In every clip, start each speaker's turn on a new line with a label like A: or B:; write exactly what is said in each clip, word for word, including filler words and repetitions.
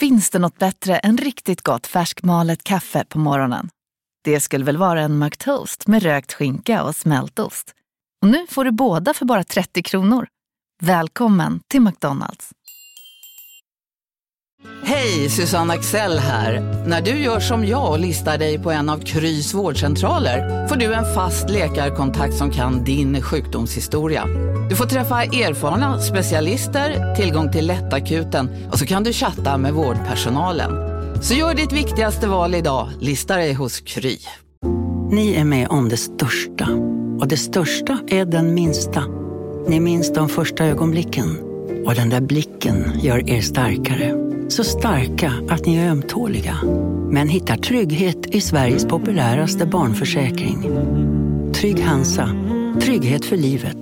A: Finns det något bättre än riktigt gott färskmalet kaffe på morgonen? Det skulle väl vara en McToast med rökt skinka och smältost. Och nu får du båda för bara trettio kronor. Välkommen till McDonald's.
B: Hej, Susanne Axel här. När du gör som jag och listar dig på en av Krys vårdcentraler får du en fast läkarkontakt som kan din sjukdomshistoria. Du får träffa erfarna specialister, tillgång till lättakuten och så kan du chatta med vårdpersonalen. Så gör ditt viktigaste val idag, lista dig hos Kry.
C: Ni är med om det största. Och det största är den minsta. Ni minns de första ögonblicken. Och den där blicken gör er starkare. Så starka att ni är ömtåliga. Men hittar trygghet i Sveriges populäraste barnförsäkring. Trygg Hansa. Trygghet för livet.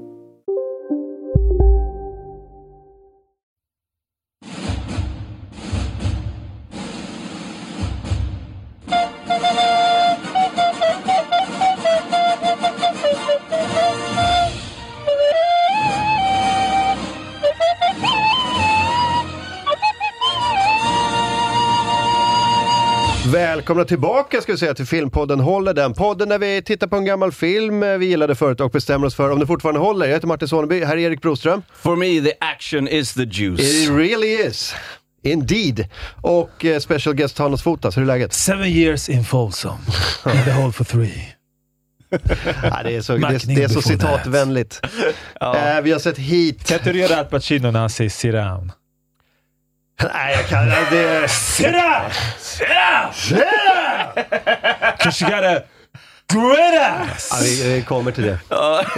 D: Välkomna tillbaka ska vi säga till Filmpodden Håller den. Podden där vi tittar på en gammal film vi gillade förut och bestämmer oss för om det fortfarande håller. Jag heter Martin Soneby, här är Erik Broström.
E: For me the action is the juice.
D: It really is. Indeed. Och uh, special guest Thanos Fotas, hur är läget?
F: Seven years in Folsom. In the hole for three.
D: Ja, det är så, det är, det är så citatvänligt. Ja. Uh, vi har sett Heat.
F: Kan du göra Al Pacino när han säger sit down?
D: Nej, jag kan det.
F: Sit down! Sit down! Sit down! Cause you gotta grit us!
D: Ja, vi, vi kommer till det.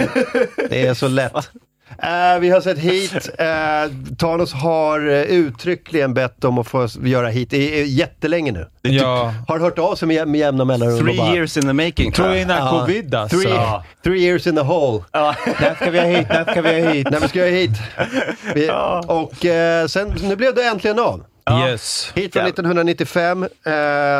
D: Det är så lätt. Uh, vi har sett Heat. Uh, Thanos har uh, uttryckligen bett om att få göra Heat i uh, jättelänge nu.
F: Ja.
D: Har hört av sig med, med jämna mellanrum.
E: Three bara, years in the making.
F: Tror jag innan uh, covid alltså.
D: Three, uh. three years in the hole.
E: Uh.
F: När ska vi ha Heat? När ska vi ha Heat?
D: När vi ska ha Heat. Vi, uh. Och uh, sen, nu blev det äntligen av.
F: Yes.
D: Hit från nittonhundranittiofem, eh,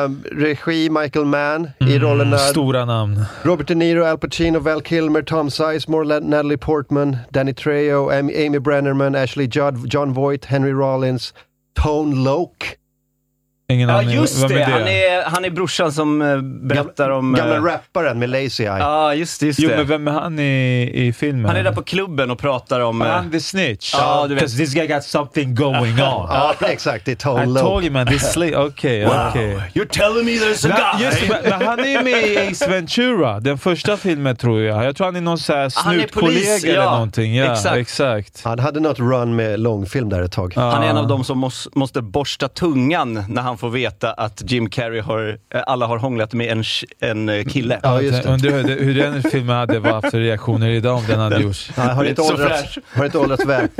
D: regi Michael Mann
F: mm,
D: i rollerna
F: stora namn.
D: Robert De Niro, Al Pacino, Val Kilmer, Tom Sizemore, Natalie Portman, Danny Trejo, Amy, Amy Brennerman, Ashley Judd, John Voight, Henry Rollins, Tone Loc.
F: Ingen
E: ja,
F: annan,
E: just det. Han är, han är brorsan som uh, berättar om...
D: Gamla
E: uh,
D: rapparen med Lazy Eye.
E: Ja, just, just
F: jo,
E: det.
F: men vem är han i, i filmen?
E: Han är där på klubben och pratar om...
F: Uh, han the snitch.
E: Ja, du vet.
F: Because this guy got something going on.
D: Ja, exakt. Det är Tone Loc.
F: I told you, man. This sli- Okej,
E: wow.
F: okej.
E: You're telling me there's a guy.
F: Just, men, men han är med i Ace Ventura. Den första filmen, tror jag. Jag tror han är någon så här snutkollega eller
E: ja.
F: någonting. Ja,
E: exakt.
F: exakt.
D: Han hade något run med långfilm där ett tag.
E: Ja. Han är en av dem som måste, måste borsta tungan när han får veta att Jim Carrey har, alla har hånglat med en, en kille.
D: Ja, just det.
F: Undrar hur, hur den filmen hade varit för reaktioner idag om den hade gjorts.
D: Ja, har inte åldrats, har inte åldrats väl.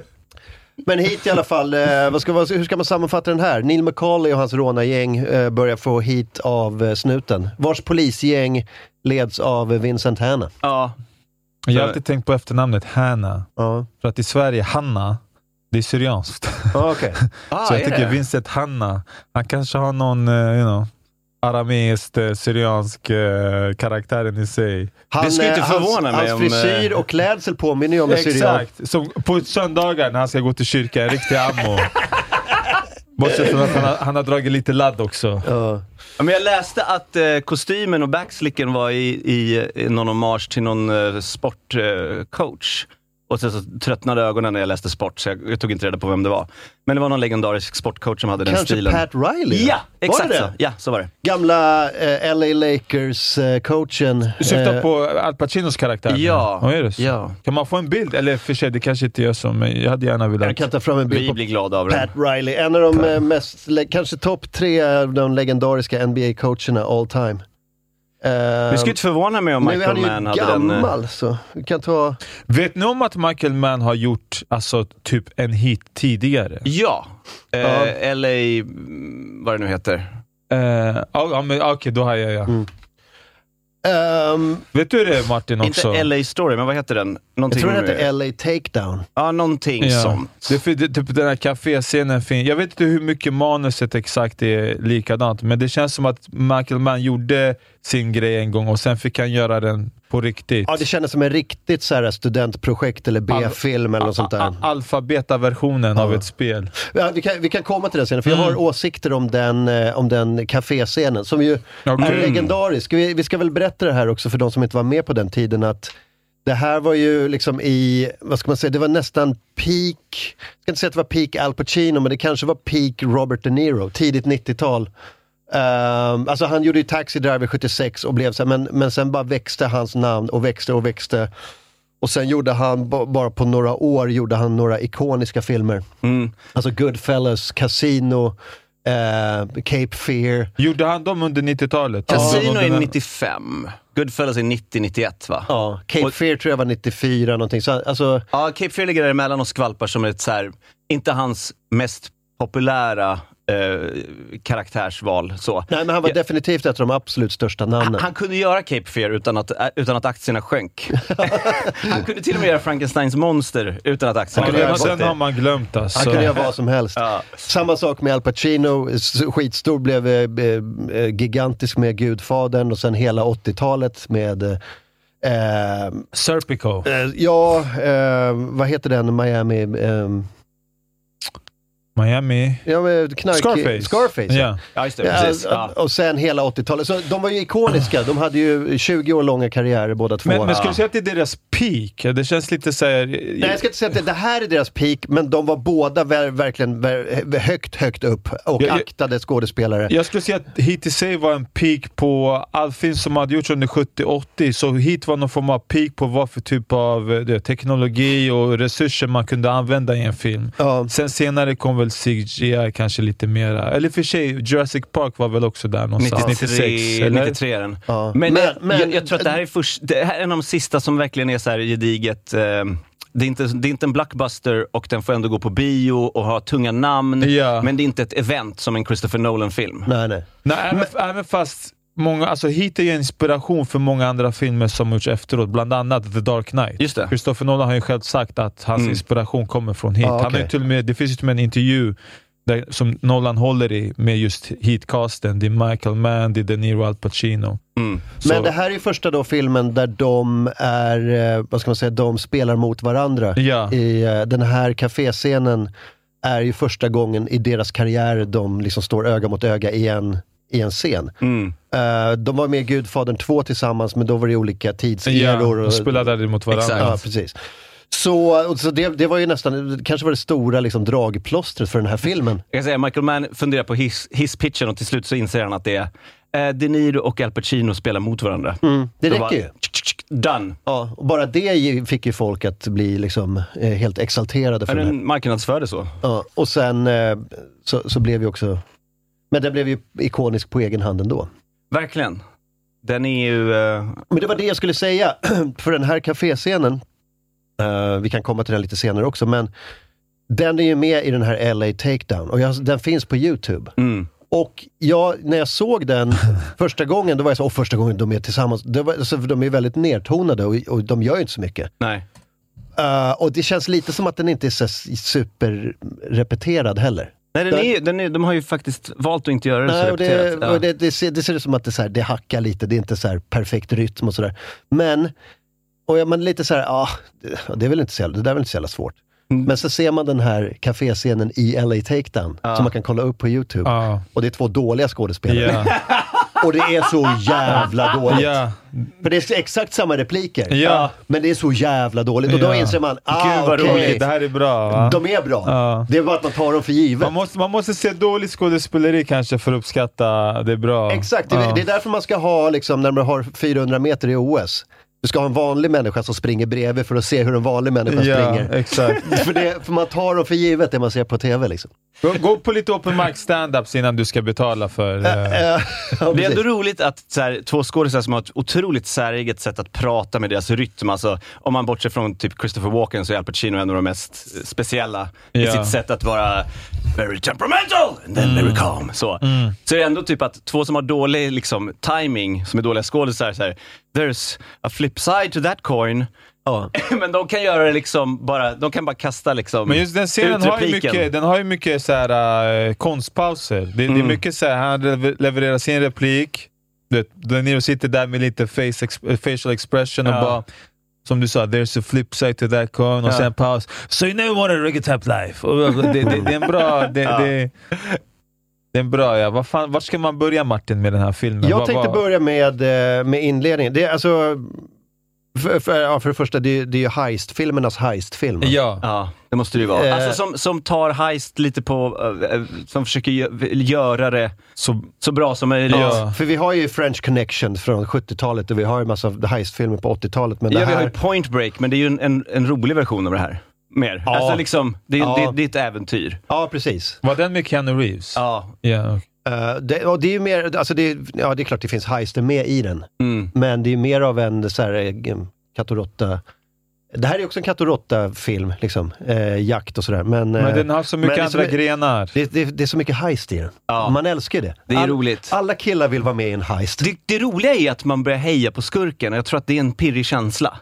D: Men hit i alla fall, eh, vad ska, hur ska man sammanfatta den här? Neil McCauley och hans rånargäng eh, börjar få hit av eh, snuten. Vars polisgäng leds av Vincent Hanna.
E: Ja.
F: Jag har alltid tänkt på efternamnet Hanna.
D: Ja.
F: För att i Sverige, Hanna, det är syrianskt.
D: Ah, okay.
E: ah,
F: så jag tycker
E: det?
F: Vincent Hanna, han kanske har någon, uh, you know, arameiskt, uh, syriansk uh, karaktären i sig.
D: Han,
E: det skulle inte förvåna
D: hans,
E: mig
D: hans
E: om...
D: frisyr och klädsel påminner ju om en syrian.
F: Exakt, som på söndagar när han ska gå till kyrkan, riktig ammo. Bortsett från att han har, han har dragit lite ladd också.
D: Uh.
E: Ja, men jag läste att eh, kostymen och backslicken var i, i, i någon hommage till någon eh, sportcoach. Eh, Och sen så tröttnade ögonen när jag läste sport, så jag, jag tog inte reda på vem det var. Men det var någon legendarisk sportcoach som hade
D: Kanske
E: den stilen.
D: Kanske Pat Riley?
E: Ja, exakt
D: det?
E: så. Ja, så var det.
D: Gamla eh, L A Lakers-coachen. Eh,
F: du syftar eh, på Al Pacinos karaktär?
E: Ja.
F: Oh, är det så?
E: Ja.
F: Kan man få en bild? Eller för sig, det kanske inte gör så, men jag hade gärna velat...
D: Jag kan ta fram en bild
E: Vi
D: på
E: blir glada av
D: Pat
E: den.
D: Riley. En av de eh, mest, kanske topp tre av de legendariska N B A-coacherna all time. Uh,
E: det skulle inte förvåna mig om Michael Mann hade
D: gammal,
E: den...
D: gammal så vi kan ta...
F: Vet ni om att Michael Mann har gjort alltså typ en hit tidigare?
E: Ja, uh,
D: ja.
E: L A, vad det nu heter.
F: Uh, ja, men okej, okay, då har jag ja. Mm.
D: Um,
F: Vet du det, Martin, också?
E: Inte L A Story, men vad heter den? Någonting
D: jag tror det heter L A Takedown.
E: Ja, någonting
F: ja.
E: sånt.
F: Det, det, typ den här kaféscenen fin. Jag vet inte hur mycket manuset exakt är likadant, men det känns som att Michael Mann gjorde sin grej en gång och sen fick han göra den på riktigt.
D: Ja, det kändes som en riktigt så här studentprojekt eller B-film eller något sånt där.
F: Alfabeta-versionen ja. av ett spel.
D: Ja, vi, kan, vi kan komma till den scenen, för jag har mm. åsikter om den, eh, om den kaféscenen som ju okay. är legendarisk. Vi, vi ska väl berätta det här också för de som inte var med på den tiden, att det här var ju liksom i, vad ska man säga, det var nästan peak, jag ska inte säga att det var peak Al Pacino, men det kanske var peak Robert De Niro, tidigt nittiotal. Um, alltså han gjorde ju Taxi Driver sjuttiosex och blev så här, men, men sen bara växte hans namn och växte och växte. Och sen gjorde han, b- bara på några år, gjorde han några ikoniska filmer. Mm. Alltså Goodfellas, Casino, uh, Cape Fear.
F: Gjorde han dem under nittiotalet?
E: Casino är nittiofem. Goodfellas är nittio nittioett, va?
D: Ja, Cape och, Fear tror jag var nittiofyra någonting. Så, alltså,
E: ja, Cape Fear ligger däremellan och skvalpar som ett så här, inte hans mest populära eh, karaktärsval. Så.
D: Nej, men han var
E: ja.
D: definitivt ett av de absolut största namnen.
E: Han, han kunde göra Cape Fear utan att, utan att aktierna sjönk. Han kunde till och med göra Frankensteins monster utan att aktierna
F: sjönk.
E: sjönk.
F: Sen har man glömt alltså.
D: Han kunde göra vad som helst. Ja. Samma sak med Al Pacino. Skitstor, blev eh, eh, gigantisk med Gudfadern och sen hela åttiotalet med eh,
F: Serpico.
D: Eh, ja, eh, vad heter den? Miami... Eh,
F: Miami.
D: Ja, men knark...
F: Scarface.
D: Scarface,
F: ja.
E: Ja, just det, precis.
D: Ja, och, och sen hela åttiotalet. Så de var ju ikoniska. De hade ju tjugo år långa karriärer båda två.
F: Men, men skulle du säga att det är deras peak? Det känns lite så här...
D: Nej, jag ska inte säga att det, det här är deras peak, men de var båda ver, verkligen ver, högt, högt upp och jag, aktade skådespelare.
F: Jag skulle säga att Heat i sig var en peak på all film som hade gjorts under sjuttio åttio. Så Heat var någon form av peak på vad för typ av det, teknologi och resurser man kunde använda i en film. Ja. Sen senare kom väl C G I kanske lite mera. Eller för sig, Jurassic Park var väl också där någonstans.
E: nittiotre,
F: eller?
E: nittiotre är den.
D: Ja.
E: Men,
D: men,
E: jag,
D: men
E: jag, jag tror att det här är, först, det här är en av de sista som verkligen är så här gediget. Eh, det, är inte, det är inte en blockbuster och den får ändå gå på bio och ha tunga namn. Ja. Men det är inte ett event som en Christopher Nolan-film.
D: Nej, nej.
F: nej även, även fast många, alltså Heat är ju inspiration för många andra filmer som gjorts efteråt, bland annat The Dark Knight.
E: Just det.
F: Christopher Nolan har ju själv sagt att hans mm. inspiration kommer från Heat. Ah, okay. Han är till och med, det finns ju till och med en intervju där, som Nolan håller i med just Heat-casten. Det är Michael Mann, det är De Niro, Al Pacino.
D: Mm. Men det här är ju första då filmen där de är, vad ska man säga, de spelar mot varandra. Ja. I uh, den här kaféscenen är ju första gången i deras karriär de liksom står öga mot öga i en i en scen. Mm. Uh, de var med i Gudfadern två tillsammans, men då var det olika tidseror.
F: Ja, de spelade det mot varandra.
D: Ja, precis. Så, så det, det var ju nästan, kanske var det stora liksom, dragplåstret för den här filmen.
E: Jag kan säga, Michael Mann funderar på his, hisspitchen och till slut så inser han att det är eh, De Niro och Al Pacino spelar mot varandra.
D: Mm, det
E: så
D: räcker
E: bara,
D: ju.
E: Done.
D: Ja, och bara det fick ju folk att bli liksom, eh, helt exalterade för
E: ja,
D: det här.
E: Marknadsförde så.
D: Ja, och sen eh, så, så blev vi också... Men den blev ju ikonisk på egen hand ändå.
E: Verkligen. Den är ju... Uh...
D: Men det var det jag skulle säga. För den här kaféscenen, uh, vi kan komma till den lite senare också, men den är ju med i den här L A Takedown. Och jag, den finns på YouTube. Mm. Och jag, när jag såg den första gången, då var jag så, åh, första gången de är tillsammans. Det var, alltså, de är väldigt nedtonade och, och de gör ju inte så mycket.
E: Nej.
D: Uh, och det känns lite som att den inte är så superrepeterad heller.
E: Nej, den är, den är, de har ju faktiskt valt att inte göra det. Nej, så och det,
D: ja. och det, det, ser, det ser ut som att det, så här, det hackar lite, det är inte så här perfekt rytm och sådär. Men, och ja, man lite så här, ah, det, det är väl inte så jävla, det där är väl inte så jävla svårt. Mm. Men så ser man den här kaféscenen i L A Takedown, ja. som man kan kolla upp på YouTube. Ja. Och det är två dåliga skådespelare. Yeah. Och det är så jävla dåligt. Yeah. För det är exakt samma repliker. Yeah. Men det är så jävla dåligt. Och då inser man, ah,
F: Gud vad
D: okay.
F: roligt, det här är bra, va?
D: De är bra. Ja. Det är bara att man tar dem för givet.
F: Man måste, man måste se dåligt skådespeleri kanske för att uppskatta det är bra.
D: Exakt, det, ja. det är därför man ska ha, liksom, när man har fyrahundra meter i O S. Du ska ha en vanlig människa som springer bredvid för att se hur en vanlig människa
F: ja,
D: springer.
F: Exakt.
D: för, det, för man tar dem för givet det man ser på tv liksom.
F: Gå, gå på lite open mic stand-ups innan du ska betala för... Uh...
E: Uh, ja, det är ändå roligt att så här, två skådespelare som har ett otroligt säreget sätt att prata med deras rytm. Alltså, om man bortser från typ Christopher Walken så är Al Pacino en av de mest speciella ja. i sitt sätt att vara very temperamental and then mm. very calm. Så. Mm. så är det ändå typ att två som har dålig liksom, timing, som är dåliga skådespelare, så här, there's a flip side to that coin. Ja. Men de kan göra det liksom bara, de kan bara kasta liksom.
F: Men just den scenen har ju mycket, den har ju mycket så här uh, konstpauser. Det, mm. det är mycket så här, han levererar sin replik, De Niro sitter där med lite face ex- facial expression och ja. bara, som du sa, there's a flip side to that coin, och ja. sen paus. So you never wanted a reggae type life. Och det, det, det är en bra... Det, ja. det, det är en bra, ja. Vad fan, vart ska man börja, Martin, med den här filmen?
D: Jag
F: vad,
D: tänkte
F: vad...
D: börja med, med inledningen. Det är alltså... För, för, ja, för det första, det, det är ju heist-filmernas heist-film.
E: Ja. ja, det måste det ju vara. Eh. Alltså som, som tar heist lite på, uh, som försöker göra det så, så bra som möjligt.
D: Ja. För vi har ju French Connection från sjuttiotalet och vi har ju en massa heist-filmer på åttiotalet. Men
E: ja,
D: det
E: här...
D: vi
E: har ju Point Break, men det är ju en, en, en rolig version av det här. Mer. Ja. Alltså liksom, det, ja. det, det är ett äventyr.
D: Ja, precis.
F: Var den med Keanu Reeves?
E: Ja.
F: Yeah, okay.
D: Uh, det, och det är ju mer, alltså det, ja, det är klart det finns heister med i den. Mm. Men det är mer av en så här, katt och råtta. Det här är också en katt och råtta-film, liksom. Eh, jakt och sådär. Men,
F: men den har så mycket andra
D: så,
F: grenar.
D: Det, det, det är så mycket heist i den. Ja. Man älskar det.
E: Det är
D: All,
E: roligt.
D: Alla killar vill vara med i en heist.
E: Det, det roliga är att man börjar heja på skurken. Jag tror att det är en pirrig känsla.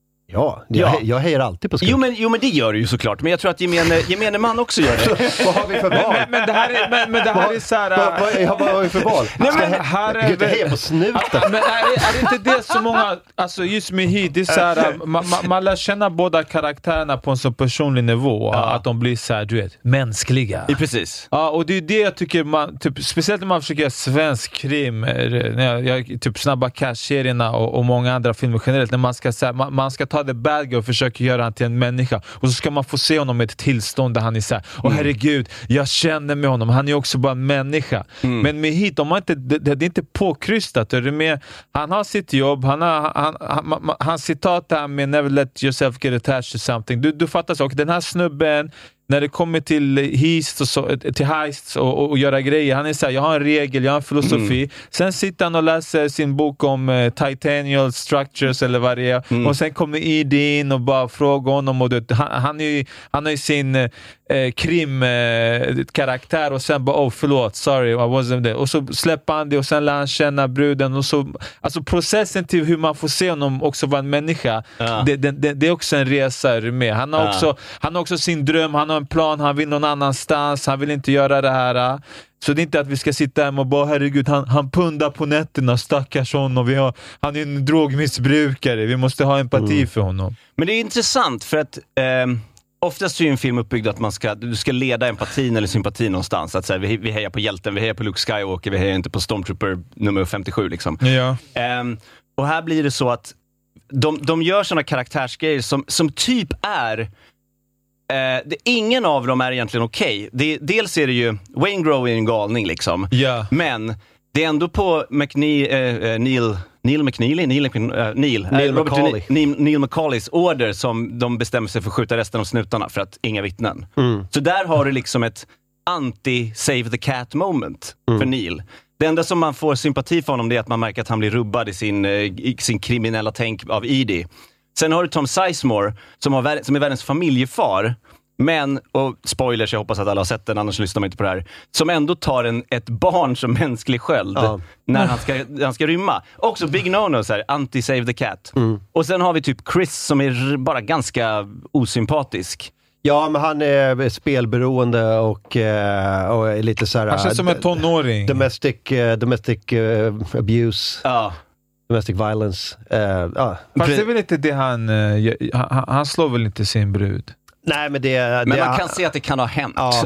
D: Ja, det, ja. Jag, jag hejar alltid på skurken.
E: Jo men, jo men det gör du ju såklart. Men jag tror att gemene, gemene man också gör det.
D: Vad har vi för val?
F: Men, men det här är, men, men det här
D: vad,
F: är så här...
D: Vad, vad, vad har vi för val?
F: Nej, men, ska här är...
D: Gud, heja på snuten.
F: Men är, är det inte det så många... Alltså just med hit, det är så här... Man, man, man lär känna båda karaktärerna på en så personlig nivå. Ja. Att de blir så här, du vet, mänskliga.
E: Ja, precis.
F: Ja, och det är det jag tycker man... Typ, speciellt när man försöker göra svensk krim. När jag, jag, typ Snabba Cash-serierna och, och många andra filmer generellt. När man ska, så här, man, man ska ta the bad guy och försöker göra han till en människa. Och så ska man få se honom i ett tillstånd där han är så här, åh herregud, jag känner med honom. Han är också bara en människa. Mm. Men med hit, om man inte, det, det är inte påkrystat. Är det med, han har sitt jobb, han har han, han, han, han citat där med never let yourself get attached to something. Du, du fattar så. Och den här snubben, när det kommer till heist och, så, till heists och, och, och göra grejer, han är så här, jag har en regel, jag har en filosofi. Mm. Sen sitter han och läser sin bok om uh, titanial structures eller vad det är. Mm. Och sen kommer Edie in och bara frågar honom. Och det, han, han, är ju, han har ju sin uh, krim-karaktär uh, och sen bara, oh förlåt, sorry, I wasn't there. Och så släpper han det och sen lär han känna bruden. Och så, alltså processen till hur man får se honom också vara en människa, ja. det, det, det, det är också en resa med. Han har, ja. också, han har också sin dröm, han har en plan, han vill någon annanstans, han vill inte göra det här. Så det är inte att vi ska sitta här och bara, herregud, han, han pundar på nätterna, stackars honom, vi har, han är en drogmissbrukare, vi måste ha empati mm. för honom.
E: Men det är intressant för att eh, oftast är ju en film uppbyggd att man ska, du ska leda empatin eller sympatin någonstans. Att så här, vi, vi hejar på hjälten, vi hejar på Luke Skywalker, vi hejar inte på Stormtrooper nummer femtiosju liksom.
F: Ja.
E: Eh, och här blir det så att de, de gör sådana karaktärsgrejer som, som typ är Uh, det, ingen av dem är egentligen okej. Okay. Dels är det ju Wayne Grove är en galning liksom.
F: Yeah.
E: Men det är ändå på McNeil, uh, Neil Neil McNeely, Neil, uh, Neil,
D: Neil,
E: uh,
D: McCauley.
E: Neil, Neil McCauleys order som de bestämmer sig för att skjuta resten av snutarna för att inga vittnen. Mm. Så där har du liksom ett anti-save the cat moment mm. för Neil. Det enda som man får sympati för honom det är att man märker att han blir rubbad i sin, i sin kriminella tänk av Edie. Sen har du Tom Sizemore som, har, som är världens familjefar. Men, och spoilers, jag hoppas att alla har sett den, annars lyssnar man inte på det här. Som ändå tar en, ett barn som mänsklig sköld ja. när han ska, han ska rymma. Också Big No-No, så här, anti-save the cat. Mm. Och sen har vi typ Chris som är bara ganska osympatisk.
D: Ja, men han är spelberoende och, och är lite så här...
F: Han känns som en tonåring.
D: Domestic, domestic abuse.
E: Ja.
D: Domestic violence. Uh, ja.
F: Fast det är väl inte det han... Uh, han, han slår väl inte sin brud?
D: Nej, men det...
E: Men
D: det,
E: man kan se att det kan ha hänt.
D: Ja.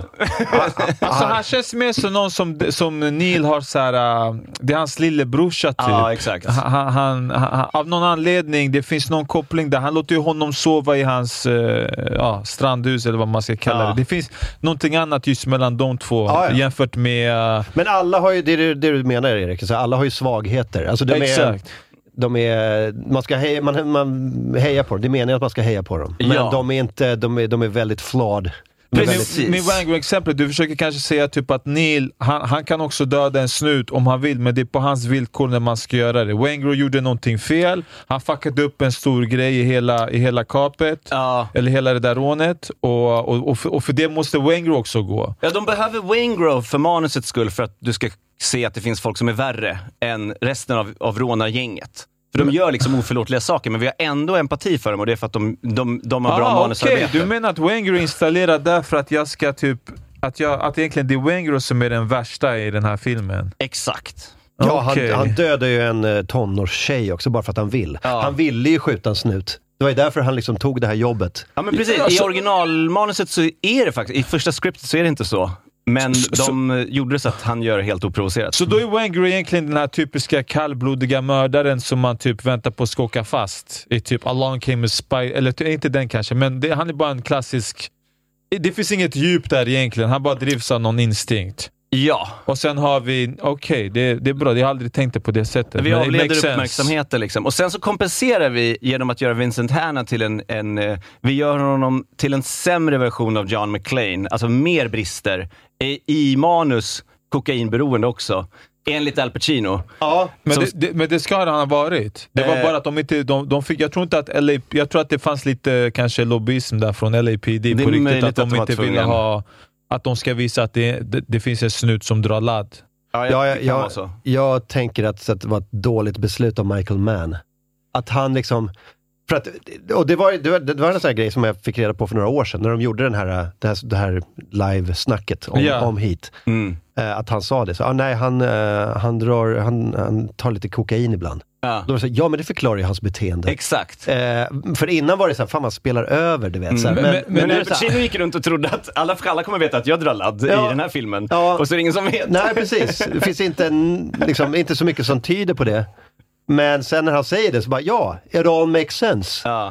F: Alltså han känns mer som någon som, som Neil har så här... Uh, det är hans lillebrorsa typ.
E: Ja, exakt.
F: Han, han, han, av någon anledning, det finns någon koppling där. Han låter ju honom sova i hans uh, ja, strandhus eller vad man ska kalla ja. det. Det finns någonting annat just mellan de två ja, ja. jämfört med... Uh,
D: men alla har ju, det är det, det du menar Erik, så alla har ju svagheter. Alltså de
F: exakt.
D: Är, de är, man ska heja, man, man hejar på dem. Det menar jag att man ska heja på dem. Men
E: ja.
D: de är inte, de är, de är väldigt flawed.
F: Precis. Med Wangro-exemplet, du försöker kanske säga typ att Neil, han, han kan också döda en snut om han vill, men det är på hans villkor när man ska göra det. Wangro gjorde någonting fel, han fuckade upp en stor grej i hela, i hela kapet,
E: ja.
F: eller hela det där rånet, och, och, och, för, och för det måste Wangro också gå.
E: Ja, de behöver Wangro för manusets skull för att du ska se att det finns folk som är värre än resten av, av rånargänget. För de gör liksom oförlåtliga saker, men vi har ändå empati för dem och det är för att de, de, de har bra ah, manusarbete.
F: Okay. Du menar att Wangro installerar där för att jag ska typ... Att, jag, att egentligen det är Wangro som är den värsta i den här filmen?
E: Exakt.
D: Ja,
F: Okay.
D: han, han dödade ju en uh, tonårstjej också bara för att han vill. Ja. Han ville ju skjuta en snut. Det var ju därför han liksom tog det här jobbet.
E: Ja, men precis. I originalmanuset så är det faktiskt, i första scriptet så är det inte så. Men så, de så, gjorde det så att han gör det helt oprovocerat.
F: Så då är Wanger egentligen den här typiska kallblodiga mördaren som man typ väntar på att ska åka fast. I typ Along Came a Spy, eller inte den kanske, men det, han är bara en klassisk... Det finns inget djup där egentligen, han bara drivs av någon instinkt.
E: Ja.
F: Och sen har vi, okej, okay, det, det är bra, jag har aldrig tänkt det på det sättet.
E: Vi avleder uppmärksamheten liksom. Och sen så kompenserar vi genom att göra Vincent Hanna till en, en eh, vi gör honom till en sämre version av John McClane. Alltså mer brister. I, i manus, kokainberoende också. Enligt Al Pacino.
F: Ja, men, som, det, det, men det ska han ha varit. Det var eh, bara att de inte, de, de fick, jag tror inte att L A, jag tror att det fanns lite kanske lobbyism där från L A P D på riktigt, att de, att de inte ville ha, att de ska visa att det, det, det finns en snut som drar ladd.
D: Ja, jag, jag, jag, jag, jag tänker att, att det var ett dåligt beslut av Michael Mann. Att han liksom... För att, och det var, det var, det var en sån här grej som jag fick reda på för några år sedan när de gjorde den här, det här, det här live-snacket om, yeah. om Heat. Mm. Uh, att han sa det. Så, ah, nej, han, uh, han, drar, han, han tar lite kokain ibland. Ja, Då var det så, ja men det förklarar ju hans beteende.
E: Exakt.
D: Uh, för innan var det så här, fan man spelar över, du vet. Mm. Så här, men
E: men, men, men Pacino gick runt och trodde att alla, alla kommer veta att jag drar ladd ja. i den här filmen. Ja. Och så är det ingen som vet.
D: Nej, precis. Det finns inte, en, liksom, inte så mycket som tyder på det. Men sen när han säger det så bara, ja, it all makes sense.
E: Ja.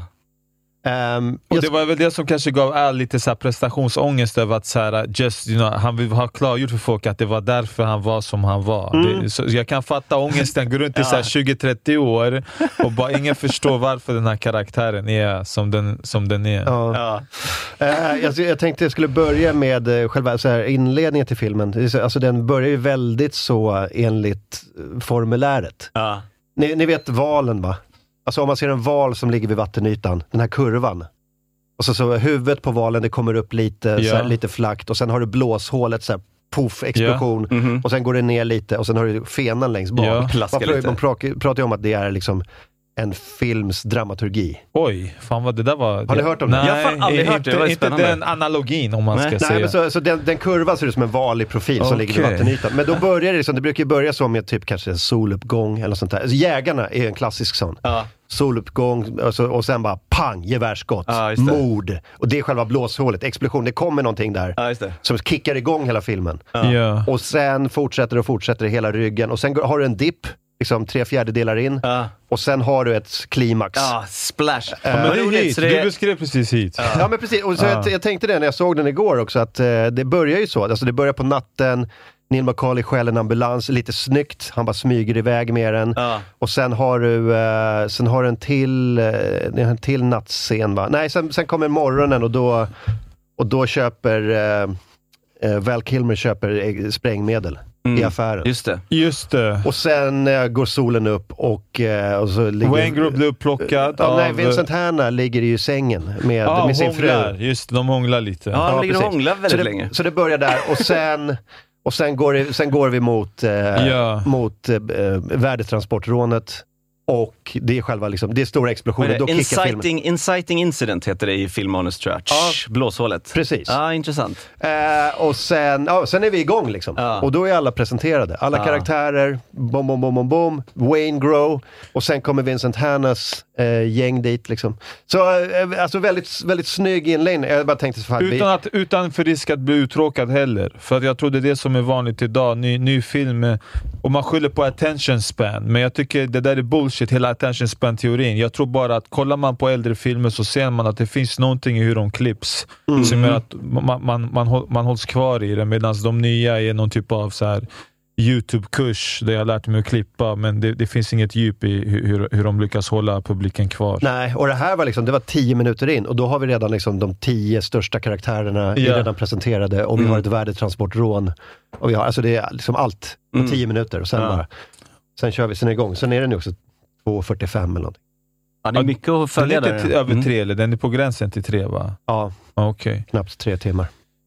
F: Um, och det var väl det som kanske gav Al lite så här prestationsångest över att så här, just, you know, han vill ha klargjort för folk att det var därför han var som han var. Mm. Det, så jag kan fatta ångesten, går runt i ja. tjugo trettio år och bara ingen förstår varför den här karaktären är som den, som den är.
D: Ja. Ja. Uh, jag, jag tänkte jag skulle börja med uh, själva så här, inledningen till filmen. Alltså den börjar ju väldigt så enligt formuläret. Ja. Ni, ni vet valen, va? Alltså om man ser en val som ligger vid vattenytan, den här kurvan. Och så, så huvudet på valen, det kommer upp lite, ja. så här, lite flackt. Och sen har du blåshålet, så här, puff, explosion. Ja. Mm-hmm. Och sen går det ner lite och sen har du fenan längst bak. Ja. Man, pr- man pr- pratar ju om att det är liksom en films dramaturgi.
F: Oj, fan vad det där var...
D: Har ni hört om det?
E: Nej, jag har aldrig hört det. Det var
F: inte den analogin om man
D: Nej.
F: ska
D: Nej,
F: säga.
D: Men så, så den, den kurvan ser ut som en vanlig profil okay. som ligger vid vattenytan. Men då börjar det liksom, det brukar ju börja så med typ kanske en soluppgång eller sånt där. Alltså, jägarna är en klassisk sån. Ja. Soluppgång och, så, och sen bara pang, gevärsskott, ja, mord. Och det är själva blåshålet, explosion. Det kommer någonting där ja, som kickar igång hela filmen. Ja. Ja. Och sen fortsätter och fortsätter hela ryggen. Och sen har du en dipp. Liksom tre fjärdedelar in. Uh. Och sen har du ett klimax.
E: Ja, uh, splash. Uh,
F: ja, men det är hit. Det är... Du beskrev precis hit.
D: Uh. Ja, men precis. Och så uh. jag, jag tänkte det när jag såg den igår också. Att uh, det börjar ju så. Alltså det börjar på natten. Neil McCauley stjäl en ambulans. Lite snyggt. Han bara smyger iväg med den. Uh. Och sen har du uh, sen har en till uh, en till nattscen, va? Nej, sen, sen kommer morgonen och då och då köper uh, uh, Val Kilmer köper sprängmedel. Mm. I affären.
E: Just det.
F: Just det.
D: Och sen äh, går solen upp och, äh, och så ligger...
F: Wanger blir upplockad
D: äh,
F: av...
D: Nej, Vincent Hanna ligger i sängen med, ah, med sin
F: hånglar.
D: fru.
F: Just de hånglar lite.
E: Ja, de ja, ligger och hånglar väldigt
D: så det,
E: länge.
D: Så det börjar där och sen... Och sen går, det, sen går vi mot, äh, ja. mot äh, värdetransportrånet. Och det är själva liksom, det är stora explosioner.
E: Det? Då inciting, inciting incident heter det i filmmanus, tror jag. Ja. Blåshålet.
D: Precis.
E: Ja, intressant.
D: Eh, och sen, ja, sen är vi igång liksom. Ja. Och då är alla presenterade. Alla ja. karaktärer, bom, bom, bom, bom, bom. Wayne Grow. Och sen kommer Vincent Hannas eh, gäng dit liksom. Så eh, alltså väldigt, väldigt snygg inledning. Jag bara tänkte så fan,
F: utan, att, utan för risk att bli uttråkad heller. För att jag tror det är det som är vanligt idag. Ny, ny film. Och man skyller på attention span. Men jag tycker det där är bullshit. Hela attention span-teorin. Jag tror bara att kollar man på äldre filmer så ser man att det finns någonting i hur de klipps mm. som gör att man, man, man, man hålls kvar i det, medan de nya är någon typ av så här YouTube-kurs där jag lärt mig att klippa, men det, det finns inget djup i hur, hur de lyckas hålla publiken kvar.
D: Nej, och det här var liksom, det var tio minuter in och då har vi redan liksom de tio största karaktärerna yeah. redan presenterade och vi mm. har ett värdetransportrån och vi har, alltså det är liksom allt på mm. tio minuter och sen ja. bara sen kör vi sen igång. Sen är den ju också två fyrtiofem eller någonting.
E: Ja, det är mycket att följa där.
F: Den är inte över tre, eller den är på gränsen till tre, va?
D: Ja,
F: okay.
D: knappt tre timmar.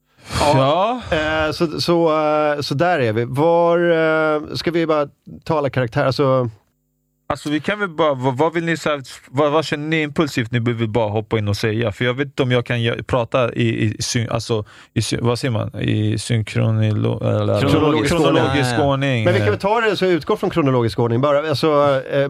F: Ja.
D: ja. Eh, så, så, så där är vi. Var, eh, ska vi bara tala karaktär? Alltså,
F: Alltså vi kan väl bara, vad, vad vill ni säga, vad, vad känner ni impulsivt ni vill bara hoppa in och säga? För jag vet inte om jag kan gö- prata i, i, i alltså, i, vad säger man? I synkronilo, eller,
D: kronologisk,
F: kronologisk ordning.
D: Men vi kan väl ta det så utgå från kronologisk ordning bara. Alltså, eh,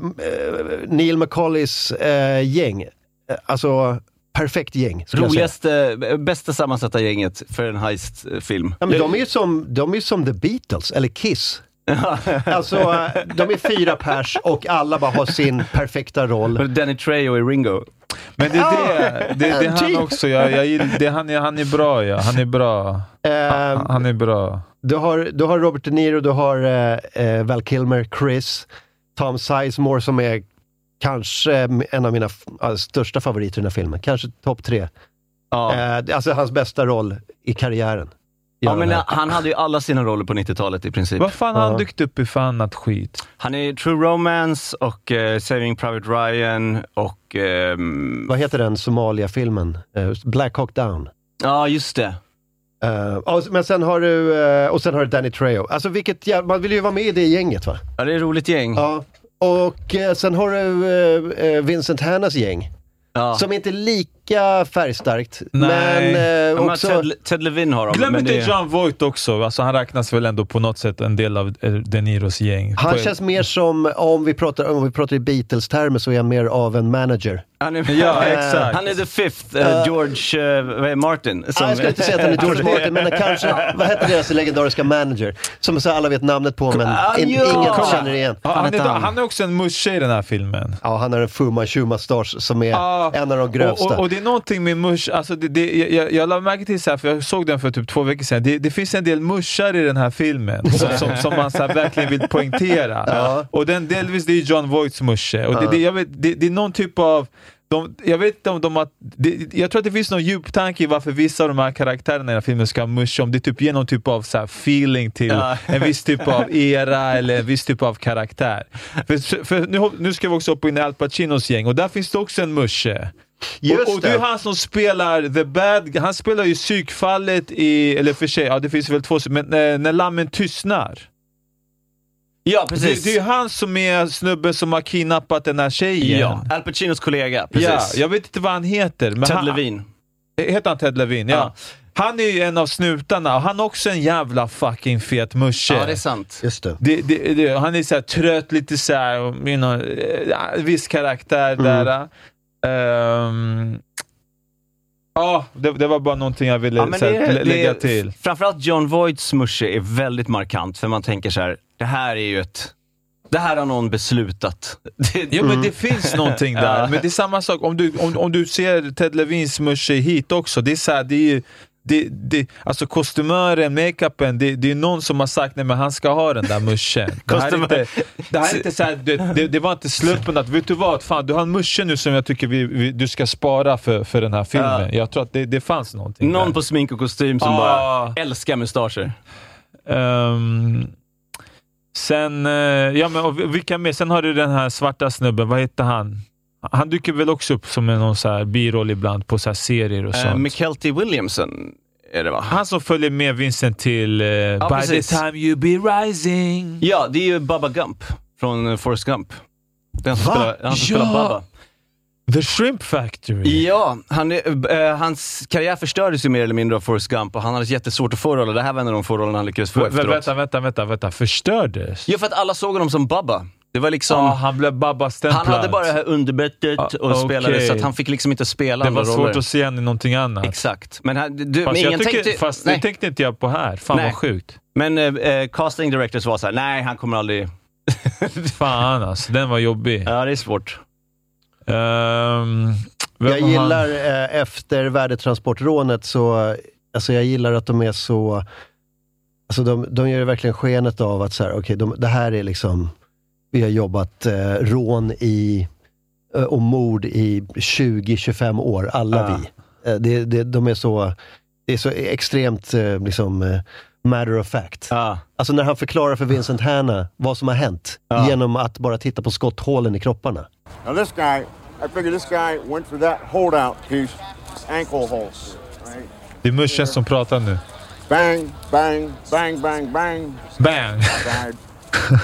D: Neil McCauleys eh, gäng, alltså perfekt gäng.
E: Roligaste, bästa sammansatta gänget för en heist-film.
D: Ja, men de är ju som, de är som The Beatles, eller Kiss. Alltså, de är fyra pers och alla bara har sin perfekta roll.
E: Danny Trejo i Ringo.
F: Men det är det, det, det är han också. Jag, jag, det, han, är, han är bra, ja. Han är bra. Han, han är bra.
D: Du har, du har Robert De Niro, du har eh, Val Kilmer, Chris, Tom Sizemore som är kanske en av mina f- största favoriter i den här filmen. Kanske topp tre.
E: Ja.
D: Eh, alltså hans bästa roll i karriären.
E: Ja, men han hade ju alla sina roller på nittiotalet i princip.
F: Vad fan har han dykt upp i för annat skit?
E: Han är True Romance och uh, Saving Private Ryan och... Um...
D: Vad heter den Somalia-filmen? Uh, Black Hawk Down.
E: Ja, just det.
D: Uh, och, men sen har du uh, och sen har du Danny Trejo. Alltså vilket, ja, man vill ju vara med i det gänget, va?
E: Ja, det är ett roligt gäng.
D: Ja. Och uh, sen har du uh, uh, Vincent Hannas gäng. Ja. Som inte är lika färgstarkt.
F: Nej.
D: Men eh, också...
E: Ted, Ted Levine har dem.
F: Glöm
E: men
F: inte
E: det...
F: John Voight också. Alltså, han räknas väl ändå på något sätt en del av De Niros gäng.
D: Han
F: på
D: känns mer som, om vi pratar, om vi pratar i Beatles-termer, så är han mer av en manager.
E: Han är,
F: ja, exakt.
E: Han är the fifth uh, uh, George uh, Martin.
D: Som, jag skulle inte säga att han är George Martin, men kanske, vad heter deras legendariska manager? Som så alla vet namnet på, men
E: ah,
D: in,
E: ja.
D: ingen känner igen.
F: Ja, han, är, han. han är också en musche i den här filmen.
D: Ja, han har en Fu Manchu-mustasch som är ah, en av de grövsta.
F: Och, och, och det är någonting med musch, alltså det, det, jag, jag lade märke till så här, för jag såg den för typ två veckor sedan. Det, det finns en del muschar i den här filmen som, som, som man så här verkligen vill poängtera.
D: Ja.
F: Och den delvis, det är John Voights musche. Och det, det, jag vet, det, det är någon typ av De, jag vet inte om de har... Det, jag tror att det finns någon djup tanke i varför vissa av de här karaktärerna i den här filmen ska musha. Om det typ ger någon typ av så här feeling till ja. en viss typ av era eller en viss typ av karaktär. För, för nu, nu ska vi också upp in i Al Pacinos gäng och där finns det också en musche.
D: Just
F: och, och det är han som spelar The Bad. Han spelar ju psykfallet i... Eller för sig, ja det finns väl två... Men när, när lammen tystnar.
E: Ja, precis.
F: Det, det är han som är snubben som har kidnappat den här tjejen.
E: Ja, Al Pacinos kollega, precis.
F: Ja, jag vet inte vad han heter. Men
E: Ted
F: han,
E: Levine.
F: Heter han Ted Levine? Ja. ja. Han är ju en av snutarna och han är också en jävla fucking fet musche.
E: Ja, det är sant.
D: Just det.
F: Det, det, det, han är så här trött, lite så här, you know, viss karaktär mm. där. Um, Ja, det, det var bara någonting jag ville ja, så, det, lägga det, till.
E: Framförallt John Voights musche är väldigt markant, för man tänker så här, det här är ju ett... Det här har någon beslutat.
F: Det, jo, men det finns någonting där. Ja. Men det är samma sak, om du, om, om du ser Ted Levins musche hit också, det är så här, det är ju... Det, det, alltså kostymören, makeupen, det, det är någon som har sagt nej men han ska ha den där muschen. Det här är inte, det här är inte så här, det, det, det var inte slumpen att vet du vad, fan, du har en musche nu som jag tycker vi, vi, du ska spara för, för den här filmen. Ja. Jag tror att det, det fanns någonting
E: någon
F: där.
E: På smink och kostym som ah. bara älskar mustascher.
F: Um, sen ja men och vilka med, sen har du den här svarta snubben, vad heter han? Han dyker väl också upp som en någon så här biroll ibland på så här serier och sånt.
E: Uh, McKelty Williamson är det, va?
F: Han som följer med Vincent till uh, ja, By precis. The time you be rising.
E: Ja, det är ju Bubba Gump från uh, Forrest Gump. Den som, spelar, han som ja. spelar Bubba.
F: The Shrimp Factory.
E: Ja, han, uh, hans karriär förstördes ju mer eller mindre av Forrest Gump och han hade jättesvårt att få roller. Det här var en av de få rollerna han lyckades få v- efteråt.
F: Vänta, vänta, vänta, vänta. Förstördes?
E: Ja, för att alla såg honom som Bubba. Det var liksom...
F: Ah, han blev Bubba-stämplad.
E: Han hade bara det här underbettet ah, och okay. spelade så att han fick liksom inte spela andra roller.
F: Det var svårt att se han i någonting annat.
E: Exakt. Men, här, du,
F: fast
E: men ingen
F: tycker,
E: tänkte...
F: Fast
E: nej.
F: det tänkte inte jag på här. Fan nej. Vad sjukt.
E: Men äh, casting directors var så här, nej han kommer aldrig...
F: Fan alltså, den var jobbig.
E: Ja, det är svårt.
D: Um, jag gillar eh, efter värdetransportrånet så... Alltså jag gillar att de är så... Alltså de, de gör verkligen skenet av att så här, okej, okay, det här är liksom... Vi har jobbat eh, rån i, eh, och mord i tjugo till tjugofem år, alla ja. vi. Eh, det, det, de är så, det är så extremt eh, liksom, eh, matter of fact. Ja. Alltså när han förklarar för Vincent Hanna vad som har hänt ja. genom att bara titta på skotthålen i kropparna.
G: Now this guy, I figure this guy went for that holdout piece, ankle hole. Right?
F: Det är muschen som pratar nu.
G: Bang, bang, bang, bang, bang.
F: Bang.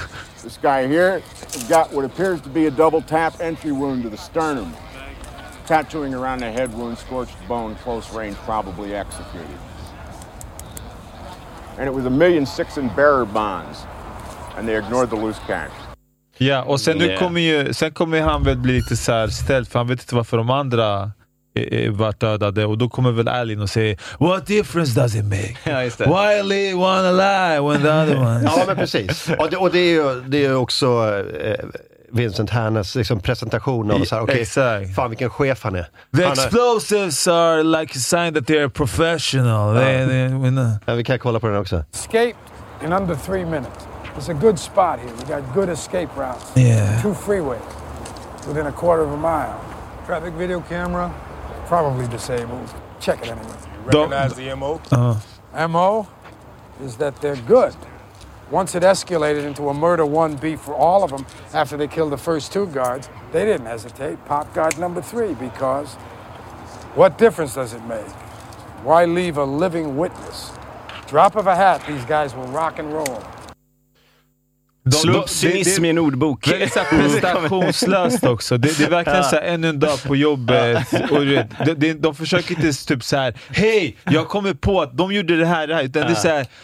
G: This guy here has got what appears to be a double tap entry wound to the sternum. Tattooing around the head wound, scorched bone, close range, probably executed. And it was a million six in bearer bonds. And they ignored the loose cash.
F: Ja, och sen,
E: Yeah.
F: nu kommer ju, sen kommer han väl bli lite så här ställd, för han vet inte varför de andra vart dödade, och då kommer väl Allen och säga what difference does it make?
E: Ja, just det.
F: Why live one alive when the other ones?
D: Ja, men precis. Och det, och det är ju det är också eh, Vincent Hannas liksom, presentation av så här, okej,
F: Exakt.
D: fan vilken chef han är.
F: The
D: Han är
F: explosives are like a sign that they're professional. They, they, we know.
D: ja, vi kan kolla på den också.
H: Escaped in under three minutes. It's a good spot here. We got good escape routes.
F: Yeah.
H: Two freeways within a quarter of a mile. Traffic video camera, probably disabled. Check it anyway.
F: Don't-
H: Recognize the M O?
F: Uh,
H: M O is that they're good. Once it escalated into a murder one B for all of them after they killed the first two guards, they didn't hesitate. Pop guard number three because what difference does it make? Why leave a living witness? Drop of a hat, these guys will rock and roll.
F: de-
E: Slå
F: de-
E: upp cynism
F: det-
E: i en ordbok.
F: Väldigt så här prestationslöst också. Det, det är verkligen så här, ännu en dag på jobbet. Och du vet, de, de, de försöker inte typ så här: hej, jag kommer på att de gjorde det här, det här. Utan det är så här,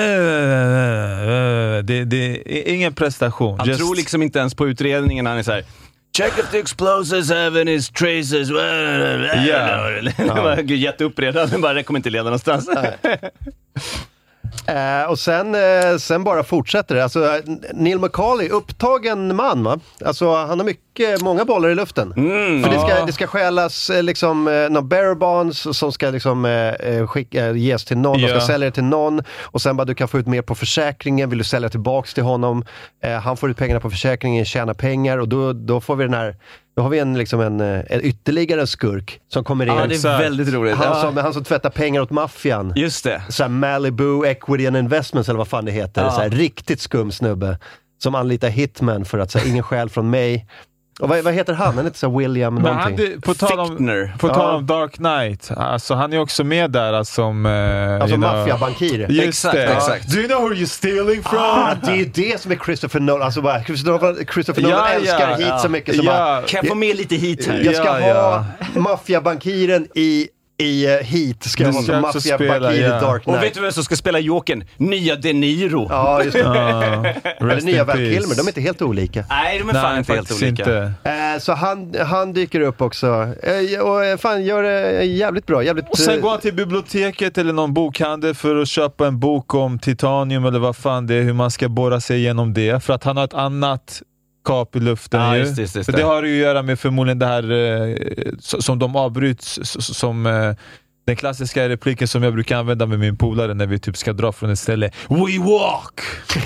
F: det, det är ingen prestation.
E: Han
F: Just-
E: tror liksom inte ens på utredningen. Han är så här: check if the explosives have any traces.
F: Ja.
E: Jätteuppredan, men bara det kommer inte leda någonstans.
D: Eh, och sen, eh, sen bara fortsätter det. Alltså, Neil McCauley, upptagen man va? Alltså han har mycket, många bollar i luften.
E: Mm,
D: För det
F: ja.
D: ska, det ska stjälas eh, liksom, eh, några bearer bonds som ska liksom, eh, skicka, ges till någon,
F: Ja.
D: de ska sälja det till någon. Och sen bara du kan få ut mer på försäkringen, vill du sälja tillbaks till honom. Eh, han får ut pengarna på försäkringen, tjänar pengar och då, då får vi den här, då har vi en, liksom en, eh, en ytterligare skurk som kommer in.
E: Ja, det är
F: Exakt.
E: väldigt roligt.
D: han,
E: Ja.
D: som, han som tvättar pengar åt maffian.
E: Just det.
D: Så här Malibu Equity and Investments eller vad fan det heter.
E: Ja.
D: Så här, riktigt skum snubbe som anlitar hitman för att säga ingen skäl från mig. Och vad, vad heter han? Han heter så här William
F: Men han,
D: någonting.
F: det- på tal om,
E: Fichtner.
F: på tal
D: Ja.
F: om Dark Knight, alltså han är också med där alltså, som... eh,
D: Alltså
F: you know-
D: maffiabankir.
F: Just
E: Exakt,
F: det.
E: exakt.
F: Do you know who you're stealing from?
D: Ah, det är ju det som är Christopher Nolan. Alltså bara, Christopher, Christopher Nolan
F: Ja,
D: älskar
F: ja,
D: hit
E: ja.
D: så mycket så bara,
F: Ja,
E: Kan jag få med lite hit här?
D: jag ska
F: Ja,
D: ha
F: ja.
D: maffiabankiren i, i uh, Heat. Ska jag
F: Du
D: ha
F: ska
D: som
F: också
D: maffiabankir
F: spela,
D: i
F: ja.
D: Dark
E: Och vet
D: Knight.
E: du vem som ska spela Jokern? Nya De Niro.
D: Ja, just det.
F: Ja,
D: Eller
F: rest
D: nya
F: in
D: Val
F: peace.
D: Kilmer, de är inte helt olika.
E: Nej, de är fan
F: Nej,
E: inte helt
F: faktiskt
E: olika.
F: inte.
D: Eh, så han, han dyker upp också. Eh, och eh, fan gör det jävligt bra. Jävligt,
F: Och sen
D: eh,
F: går han till biblioteket eller någon bokhandel för att köpa en bok om titanium eller vad fan det är, hur man ska borra sig igenom det. För att han har ett annat kap i luften
E: Ja,
F: ju.
E: just det, just det.
F: För det har ju att göra med förmodligen det här eh, s- som de avbryts, s- som eh, den klassiska repliken som jag brukar använda med min polare när vi typ ska dra från ett ställe. We walk!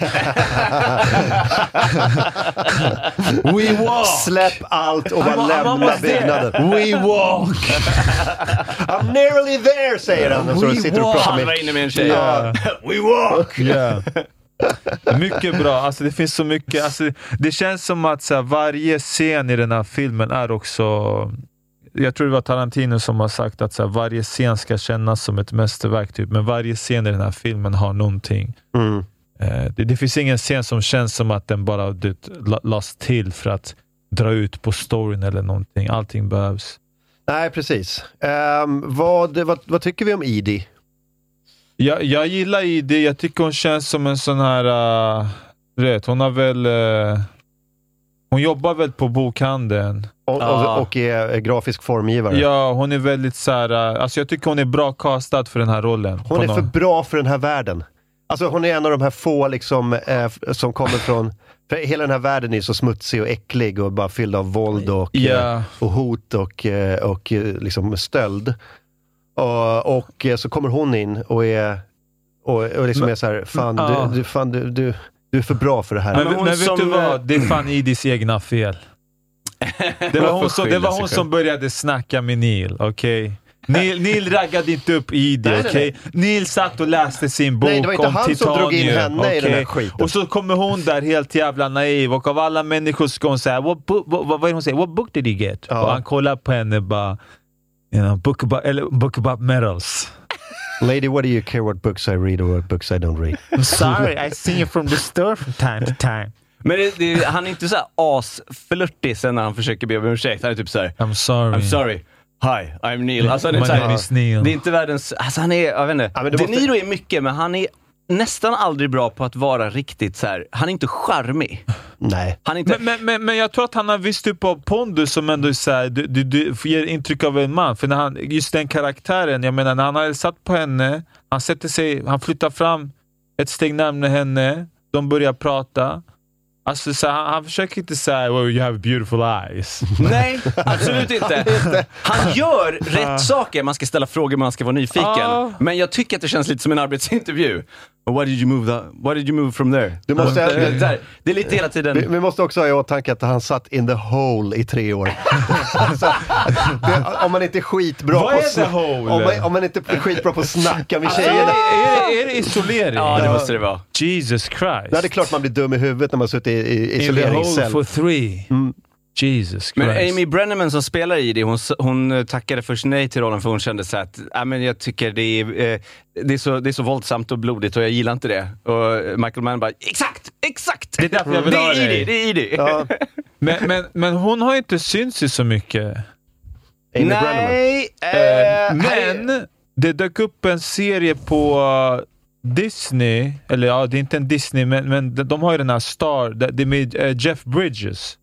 F: We walk!
D: Släpp allt och bara
F: I'm- I'm
D: lämna
F: almost there.
D: byggnaden.
F: We walk!
D: I'm nearly there, säger han. Och så
F: We
D: sitter och pratar
E: Han
D: med...
E: var inne med en tjej.
D: Ja.
E: We walk!
F: Yeah. Mycket bra, alltså det finns så mycket, alltså, det känns som att så här, varje scen i den här filmen är också, jag tror det var Tarantino som har sagt att så här, varje scen ska kännas som ett mästerverk typ, men varje scen i den här filmen har någonting.
D: Mm.
F: Eh, det, det finns ingen scen som känns som att den bara du, la- lades till för att dra ut på storyn eller någonting, allting behövs.
D: Nej, precis. Ehm, vad, vad, vad tycker vi om Edie?
F: Jag, jag gillar i det, jag tycker hon känns som en sån här, uh, vet, hon har väl, uh, hon jobbar väl på bokhandeln.
D: Och,
E: Ja.
D: och, och är grafisk formgivare.
F: Ja, hon är väldigt så här, uh, alltså jag tycker hon är bra castad för den här rollen.
D: Hon
F: På
D: är
F: någon-
D: för bra för den här världen. Alltså hon är en av de här få liksom, eh, som kommer från... För hela den här världen är så smutsig och äcklig och bara fylld av våld och,
F: Ja.
D: eh, och hot och, eh, och eh, liksom stöld. Och, och eh, så kommer hon in och är, och, och liksom
F: Men-
D: är så här, fan,
F: ja.
D: du, du, fan du, du, du är för bra för det här.
F: Men,
E: men
F: men,
E: hon
F: vet
E: som,
F: du
E: eh,
F: vad? Det är fan Idis egna fel. Det var hon, som, det var hon som började snacka med Neil, okej? Neil, Neil raggade inte upp Idi,
D: Nej, nej,
F: okej? Neil satt och läste sin bok
D: Nej, det var inte
F: om
D: han som
F: titanium,
D: drog in henne i den här
F: okej?
D: skiten.
F: Och så kommer hon där helt jävla naiv och av alla människor ska hon säga, what book, what, vad är det hon säger? What book did he get?
D: Ja.
F: Och han kollar på henne bara, you know, book about, eller, book about medals.
D: Lady, what do you care what books I read or what books I don't read?
F: I'm sorry, I see you from the store from time to time.
E: Men det, det, han är inte så här asflörtig sen när han försöker be om ursäkt. Han är typ så här:
F: I'm sorry.
E: I'm sorry. Hi, I'm Neil. Alltså, det, är
F: My
E: så här,
F: name is Neil.
E: Det är inte världens... Alltså han är, jag vet inte.
D: Ja,
E: De
D: måste...
E: Niro är mycket, men han är nästan aldrig bra på att vara riktigt så här. Han är inte charmig.
D: Nej.
E: Han är inte...
F: men, men, men, men jag tror att han har viss typ av pondus som ändå är så här, du, du, du ger intryck av en man. För när han, just den karaktären, jag menar när han har satt på henne, han sätter sig, han flyttar fram ett steg närmare henne, de börjar prata. Alltså så han, han försöker inte säga well, you have beautiful eyes.
E: Nej, absolut inte. Han gör rätt saker. Man ska ställa frågor, man ska vara nyfiken. Ah. Men jag tycker att det känns lite som en arbetsintervju. Why did you move that? Why did you move from there?
D: Du måste,
E: uh, det, det är lite hela tiden.
D: Vi, vi måste också ha i åtanke att han satt in the hole i tre år. Alltså, det, om man inte är skitbra
F: Vad
D: på
F: är the hole?
D: Om man, om man inte är skitbra på att snacka med tjejerna.
F: Är det, är det isolering?
E: Ja, det måste det vara.
F: Jesus Christ.
D: Ja, det är klart man blir dum i huvudet när man sitter i, i isoleringscell.
F: In the hole for three. Mm. Jesus Christ.
E: Men Amy Brenneman som spelar i det, hon, hon tackade först nej till rollen för hon kände så att äh, men jag tycker det är, eh, det, är så, det är så våldsamt och blodigt och jag gillar inte det. Och Michael Mann bara, exakt, exakt!
F: Det är därför jag vill ha
E: det.
F: det.
E: Det är i det.
D: Ja.
F: men, men, men hon har inte synts i så mycket.
D: Amy
E: nej,
F: eh, men det dök upp en serie på Disney, eller ja, det är inte en Disney, men, men de, de har ju den här Star, det är med uh, Jeff Bridges.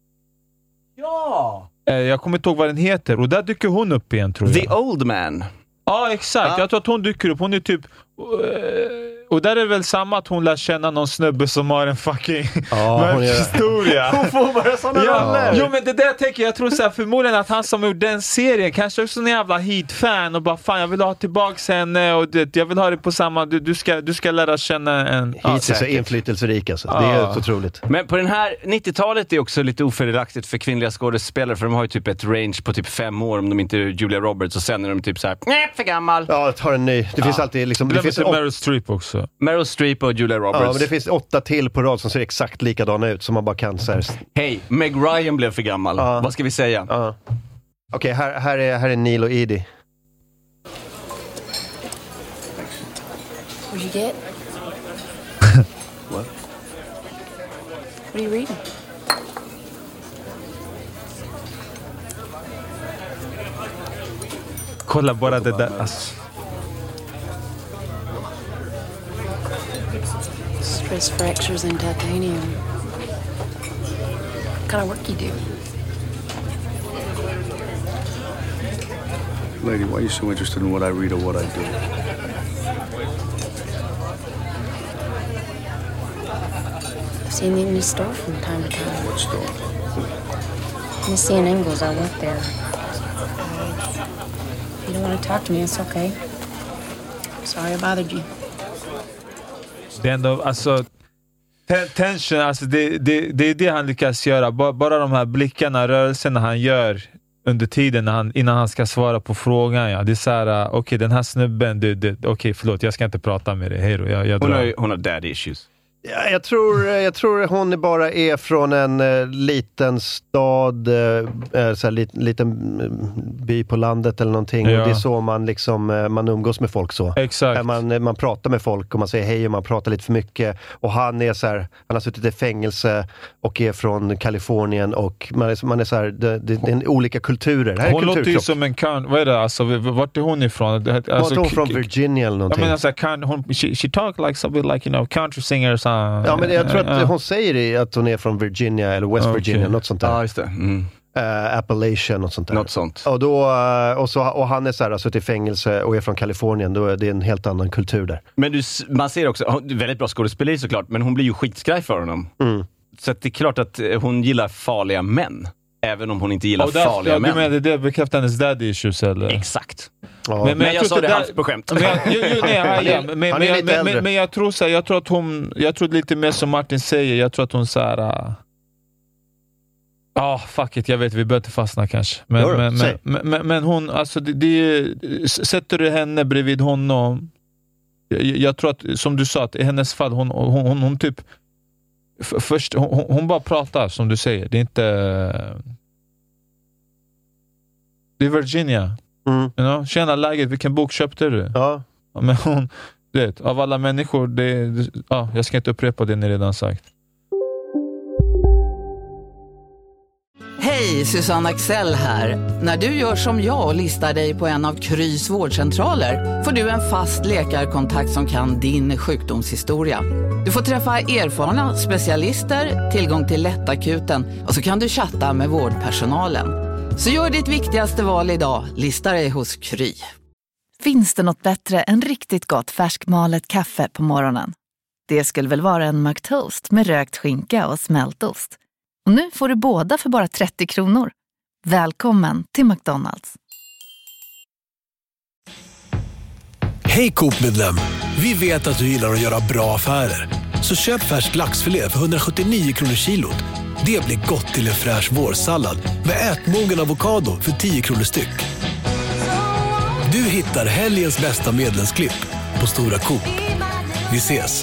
E: Ja!
F: Jag kommer inte ihåg vad den heter. Och där dyker hon upp igen, tror jag.
E: The Old Man.
F: Ja, exakt. Ja. Jag tror att hon dyker upp. Hon är typ... Och där är det väl samma att hon lär känna någon snubbe som har en fucking
D: ja, hon
F: historia.
E: Hon får bara sådana
F: ja.
E: roller.
F: Jo, men det där jag tänker jag. tror så här, förmodligen att han som gjorde den serien kanske också är en jävla Heat-fan och bara fan, jag vill ha tillbaka henne och det, jag vill ha det på samma... Du, du, ska, du ska lära känna en...
D: Heat är så inflytelserik alltså. Ja. Det är så otroligt.
E: Men på den här nittiotalet är också lite ofördelaktigt för kvinnliga skådespelare för de har ju typ ett range på typ fem år om de inte är Julia Roberts och sen är de typ så här, nej, för gammal.
D: Ja, ta en ny. Det ja. finns alltid liksom...
F: Det, det finns Meryl Streep också.
E: Meryl Streep och Julia Roberts.
D: Ja, men det finns åtta till på rad som ser exakt likadana ut som man bara kan så här.
E: Hej, Meg Ryan blev för gammal. Ja. Vad ska vi säga?
D: Ja. Okej, okay, här, här, är, här är Neil och Edie.
I: What'd you get?
D: What?
I: What are you reading?
F: Kolla bara det där. Alltså.
I: Stress fractures in titanium. What kind of work you do?
J: Lady, why are you so interested in what I read or what I do?
I: I've seen you in the store from time to time.
J: What store?
I: Missy and Ingalls, I work there. You don't want to talk to me, it's okay. Sorry I bothered you.
F: Det är ändå, alltså ten- tension, alltså det, det, det är det han lyckas göra. Bara, bara de här blickarna, rörelserna han gör under tiden när han, innan han ska svara på frågan. Ja. Det är så här, okej, okay, den här snubben, okej, okay, förlåt, jag ska inte prata med dig. Hej då, jag, jag
E: hon,
F: drar.
E: har, hon har daddy issues.
D: Ja, jag, tror, jag tror hon bara är från en uh, liten stad, uh, så här, lit, liten by på landet eller någonting.
F: Ja.
D: Och det är så man, liksom, uh, man umgås med folk så.
F: Exakt.
D: Man, man pratar med folk och man säger hej och man pratar lite för mycket. Och han är så här, han har suttit i fängelse och är från Kalifornien och man är, man är så här, det, det, det är olika kulturer. Det här är
F: hon låter ju som en kan, vad är det alltså, vart är hon ifrån? Alltså,
D: var hon från Virginia eller någonting?
F: Jag menar så här, kan, hon, she, she talk like something like, you know, country singers.
D: Ja, men jag tror att hon säger att hon är från Virginia eller West Virginia, okay. Något sånt där.
E: Ja, just det. Mm.
D: Uh, Appalachian, något sånt där.
E: Något sånt.
D: Och, då, uh, och, så, och han är så här, alltså, till fängelse och är från Kalifornien, då är det en helt annan kultur där.
E: Men du, man ser också, väldigt bra skådespelare såklart, men hon blir ju skitskraj för honom.
D: Mm.
E: Så att det är klart att hon gillar farliga män. Även om hon inte gillar
F: där,
E: farliga
F: ja,
E: män.
F: Du menar det bekräftar hennes daddy issues eller?
E: Exakt.
D: Ja.
E: Men, men, men jag, jag sa det halvt på skämt.
F: Men jag, ju, ju, nej, ja, ja, men, men, men, men, men, men jag tror så här, jag tror att hon, jag tror lite mer som Martin säger, jag tror att hon så här. Ja, uh, oh, fuck it, jag vet, vi bör inte fastna kanske. Men,
D: jo,
F: men, men, men, men, men hon, alltså det, det, sätter du henne bredvid honom, jag, jag tror att, som du sa, att i hennes fall, hon, hon, hon, hon typ, f- först, hon, hon bara pratar, som du säger, det är inte, det är Virginia.
D: Mm.
F: You know? Tjena läget, vilken bok köpte du?
D: Ja.
F: Ja, men hon, vet, av alla människor, det, det, ja, jag ska inte upprepa det ni redan sagt.
B: Hej, Susanne Axel här. När du gör som jag och listar dig på en av Krys vårdcentraler får du en fast läkarkontakt som kan din sjukdomshistoria. Du får träffa erfarna specialister, tillgång till lättakuten och så kan du chatta med vårdpersonalen. Så gör ditt viktigaste val idag, listar dig hos Kry.
A: Finns det något bättre än riktigt gott färskmalet kaffe på morgonen? Det skulle väl vara en McToast med rökt skinka och smältost. Och nu får du båda för bara trettio kronor. Välkommen till McDonald's.
K: Hej Coop-medlem! Vi vet att du gillar att göra bra affärer. Så köp färsk laxfilé för hundrasjuttionio kronor kilot. Det blir gott till en fräsch vårsallad med ätmogen avokado för tio kronor styck. Du hittar helgens bästa medlemsklipp på Stora Coop. Vi ses!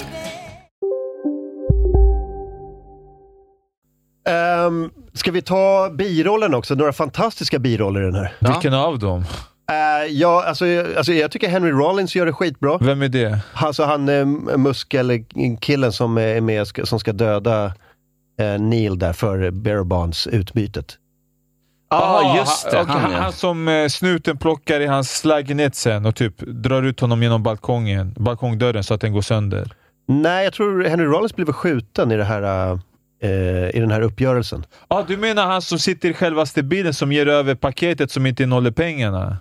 D: Um, ska vi ta birollen också? Några fantastiska biroller i den här.
F: Ja. Vilken av dem?
D: Uh, ja, alltså, alltså jag tycker Henry Rollins gör det skitbra.
F: Vem är det?
D: Alltså han uh, muskelkillen som är med, som ska döda uh, Neil där för Bearer Bonds utbytet.
F: Ja, ah, just det. Han, han, han som uh, snuten plockar i hans lägenhet sen och typ drar ut honom genom balkongen, balkongdörren så att den går sönder.
D: Nej, jag tror Henry Rollins blev skjuten i det här... Uh, i den här uppgörelsen.
F: Ja, ah, du menar han som sitter i självaste bilen som ger över paketet som inte innehåller pengarna?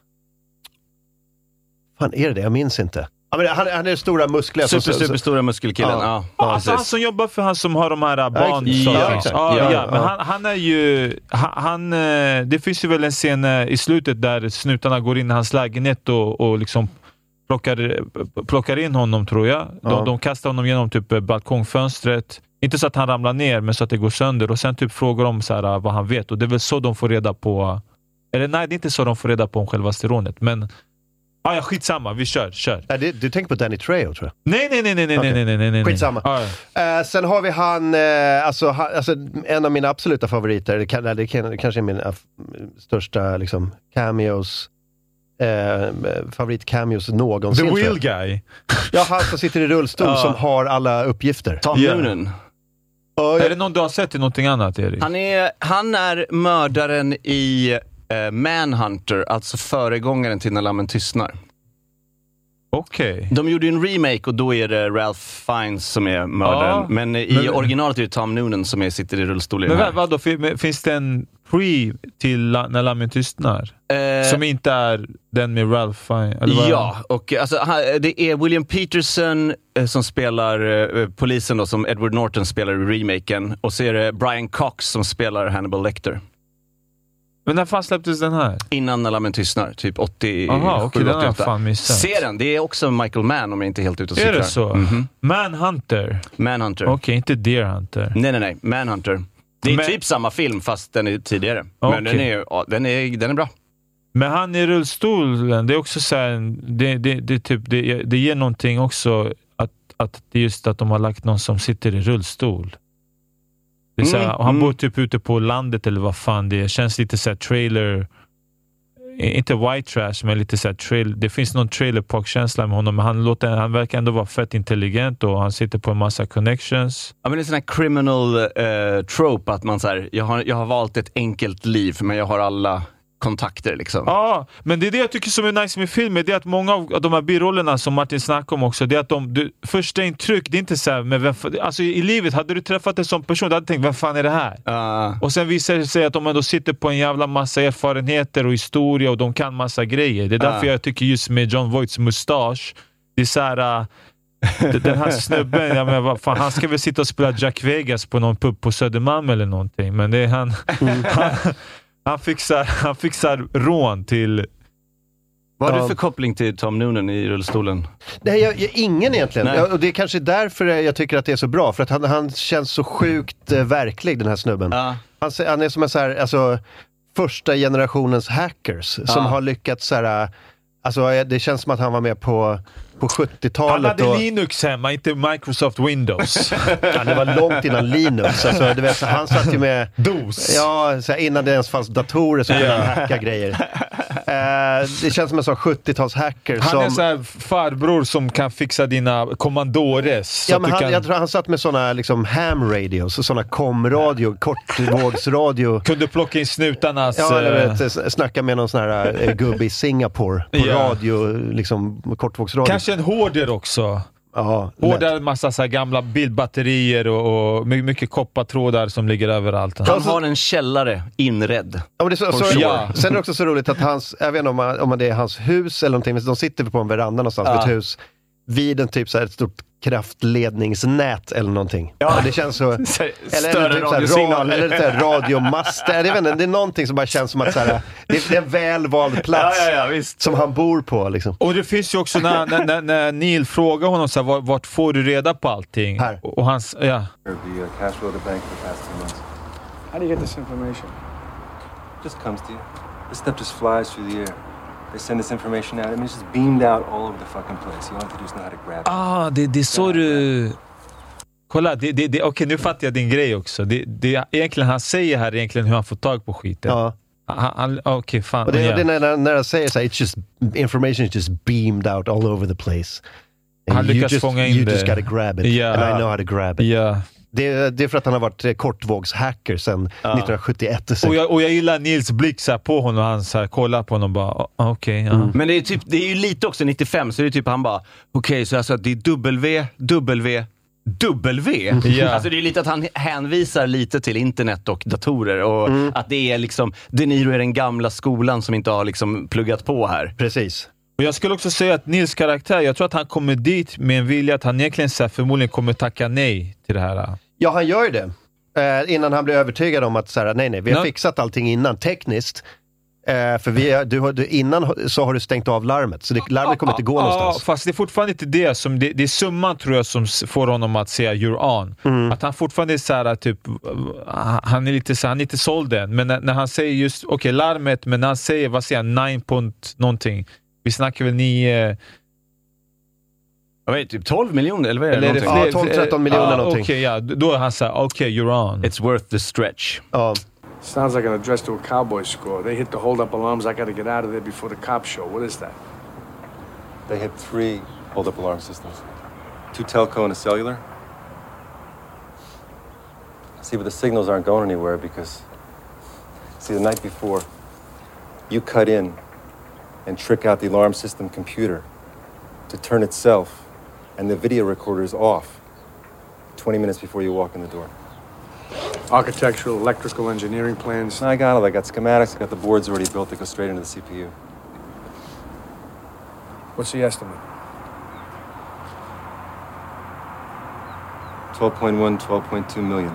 D: Fan, är det det? Jag minns inte. Ja, men han, han är stora muskler.
E: Super, super stora muskelkillen. Ja,
F: ja, ja, alltså han som jobbar för han som har de här barn.
D: Ja, ja,
F: ja, ja, ja. Men han, han är ju... Han, han, det finns ju väl en scen i slutet där snutarna går in i hans lägenhet och, och liksom plockar, plockar in honom, tror jag. De, ja. de kastar honom genom typ balkongfönstret. Inte så att han ramlar ner, men så att det går sönder. Och sen typ frågar de så här, vad han vet. Och det är väl så de får reda på... Eller nej, det är inte så de får reda på om själva steronet. Men... Ah, ja, skitsamma. Vi kör, kör.
D: Ja, du, du tänker på Danny Trejo, tror jag.
F: Nej, nej, nej, nej, nej, okay. nej, nej, nej, nej.
D: Skitsamma. Ah, ja. uh, sen har vi han... Uh, alltså, ha, alltså, en av mina absoluta favoriter. Det, kan, det, kan, det kanske är min uh, största liksom, cameos... Uh, favorit-cameos någonsin.
F: The wheel guy.
D: Ja, han som sitter i rullstol uh. som har alla uppgifter.
E: Tom yeah. Noonan.
F: Uh, är det någon du har sett i någonting annat, Erik?
E: Han är, han är mördaren i uh, Manhunter, alltså föregångaren till När lammen tystnar.
F: Okej. Okay.
E: De gjorde en remake och då är det Ralph Fiennes som är mördaren. Uh, men i men, originalet är det Tom Noonan som är, sitter i rullstol i
F: men
E: den här.
F: Vad då? Finns det en pre till När lammen tystnar? Uh, som inte är den med Ralph Fiennes? Eller
E: ja, och alltså, det är William Peterson eh, som spelar eh, polisen då, som Edward Norton spelar i remaken. Och så är det Brian Cox som spelar Hannibal Lecter.
F: Men när fan släpptes den här?
E: Innan När lammen tystnar, typ åttio.
F: Aha, okej, den har jag fan missat.
E: Se den, det är också Michael Mann om jag inte är helt ute och cyklar.
F: Är det så?
E: Mm-hmm.
F: Manhunter?
E: Manhunter.
F: Okej, okay, inte Deer Hunter.
E: Nej, nej, nej. Manhunter. Det är Men... typ samma film fast den är tidigare. Okay. Men den är, ja, den, är, den är bra.
F: Men han i rullstolen, det är också så här, det, det, det, typ, det, det ger någonting också att, att det är just att de har lagt någon som sitter i rullstol. Det är så här, mm, han mm. bor typ ute på landet eller vad fan det är. Känns lite så här trailer, inte white trash, men lite så här trailer. Det finns någon trailer park-känsla med honom, men han, låter, han verkar ändå vara fett intelligent och han sitter på en massa connections.
E: Ja, men det är en sån här criminal uh, trope att man så här, jag har, jag har valt ett enkelt liv, men jag har alla kontakter liksom.
F: Ja, men det är det jag tycker som är nice med filmen, det är att många av de här birollerna som Martin snackar om också, det är att de, du, första intryck, det är inte så här, men vem, alltså i livet, hade du träffat en sån person, du hade tänkt, vem fan är det här? Uh. Och sen visar det sig att de ändå sitter på en jävla massa erfarenheter och historia och de kan massa grejer. Det är därför uh. jag tycker just med John Voights mustasch, det är så här, uh, den här snubben, ja, men vad fan, han ska väl sitta och spela Jack Vegas på någon pub på Södermalm eller någonting, men det är han... Mm. han Han fixar, han fixar rån till...
E: Vad har du för koppling till Tom Noonan i rullstolen?
D: Nej, jag, jag, ingen egentligen. Jag, och det är kanske därför jag tycker att det är så bra. För att han, han känns så sjukt eh, verklig, den här snubben. Uh. Han, han är som en så här, alltså, första generationens hackers. Uh. Som har lyckats så här... Alltså, det känns som att han var med på... på sjuttiotalet.
F: Han hade
D: och...
F: Linux hemma, inte Microsoft Windows.
D: Ja, det var långt innan Linux. Alltså, du vet, så han satt ju med...
F: D O S.
D: Ja, så här, innan det ens fanns datorer så kunde han hacka grejer. Eh, det känns som en sån sjuttio-tals-hacker.
F: Han
D: som...
F: är en sån här farbror som kan fixa dina kommandores.
D: Ja, men han,
F: kan...
D: jag tror han satt med såna liksom ham radios, såna komradio, kortvågsradio.
F: Kunde plocka in snutarnas...
D: Ja, eller vet, snacka med någon sån här uh, gubbe i Singapore på
F: ja.
D: radio, liksom kortvågsradio.
F: Kanske en hårder också.
D: Ja,
F: hårdare, massa så här gamla bildbatterier och, och mycket koppartrådar som ligger överallt.
E: Han har en källare inredd.
D: Ja, det är så, så,
F: ja.
D: Sen är det också så roligt att hans, jag vet inte om, man, om det är hans hus eller någonting, men de sitter på en veranda någonstans ja. vid ett hus vid en typ så här ett stort kraftledningsnät eller någonting. Ja. Det känns så... eller eller typ radiosignal. Ra, eller så här radiomaster. Jag vet inte, det är någonting som bara känns som att så här, det är en välvald plats
E: ja, ja, ja, visst.
D: som han bor på. Liksom.
F: Och det finns ju också när, när, när, när Neil frågar honom så här, vart, vart får du reda på allting?
D: Här.
F: Och hans, ja.
H: How do you get this information?
L: Just comes to you. This stuff just flies through the air. They send this information out. I mean, it's just beamed out all over the fucking place. You don't have to do is know how to grab it.
F: Ah, det, det är så du... Kolla, det, det, det, okej, okay, nu fattar jag din grej också. Det, det egentligen han säger här egentligen hur han får tag på skiten.
D: Ja.
F: Okej, okay, fan.
D: Och det,
F: yeah.
D: det är när, när han säger så här, it's just, information is just beamed out all over the place. And
F: han lyckas
D: just,
F: fånga in
D: you
F: det.
D: You just gotta grab it.
F: Yeah.
D: And I know how to grab it.
F: Yeah.
D: Det, det är för att han har varit kortvågshacker sedan ja. nittonhundrasjuttioett.
F: Och jag, och jag gillar Nils blick så här på honom och han så här, kollar på honom och bara, okej. Okay, ja.
E: mm. Men det är, typ, det är ju lite också nittiofem, så det är typ han bara, okej, okay, så alltså det är W, W, W. Yeah. Alltså det är lite att han hänvisar lite till internet och datorer och mm. att det är liksom, De Niro är den gamla skolan som inte har liksom pluggat på här.
D: Precis.
F: Och jag skulle också säga att Nils karaktär, jag tror att han kommer dit med en vilja att han egentligen så här, förmodligen kommer tacka nej till det här.
D: Ja, han gör ju det. Eh, innan han blir övertygad om att så här, nej, nej, vi har no. fixat allting innan tekniskt. Eh, för vi, du har, du, innan så har du stängt av larmet, så det, larmet kommer inte gå någonstans.
F: Ja, fast det är fortfarande inte det som, det, det är summan tror jag som får honom att säga you're on. Mm. Att han fortfarande är så här, typ, han är lite så han är inte såld än. Men när, när han säger just, okej, okay, larmet, men när han säger, vad säger han, nio point någonting. Vi snackar väl nio...
E: Jag vet, typ tolv miljoner, eller vad är det?
D: Eller är det fler, ja, tolv tretton miljoner
F: ah,
D: någonting.
F: Okej, okay, ja. Då är han såhär, okej, okay, you're on.
E: It's worth the stretch.
D: Ja.
H: Sounds like an address to a cowboy score. They hit the hold-up alarms. I gotta get out of there before the cops show. What is that?
L: They hit three hold-up alarm systems. Two telco and a cellular. See, but the signals aren't going anywhere because... See, the night before, you cut in and trick out the alarm system computer to turn itself and the video recorders off twenty minutes before you walk in the door.
H: Architectural, electrical, engineering plans.
L: I got it. I got schematics. I got the boards already built that go straight into the C P U.
H: What's the estimate?
L: twelve point one, twelve point two million.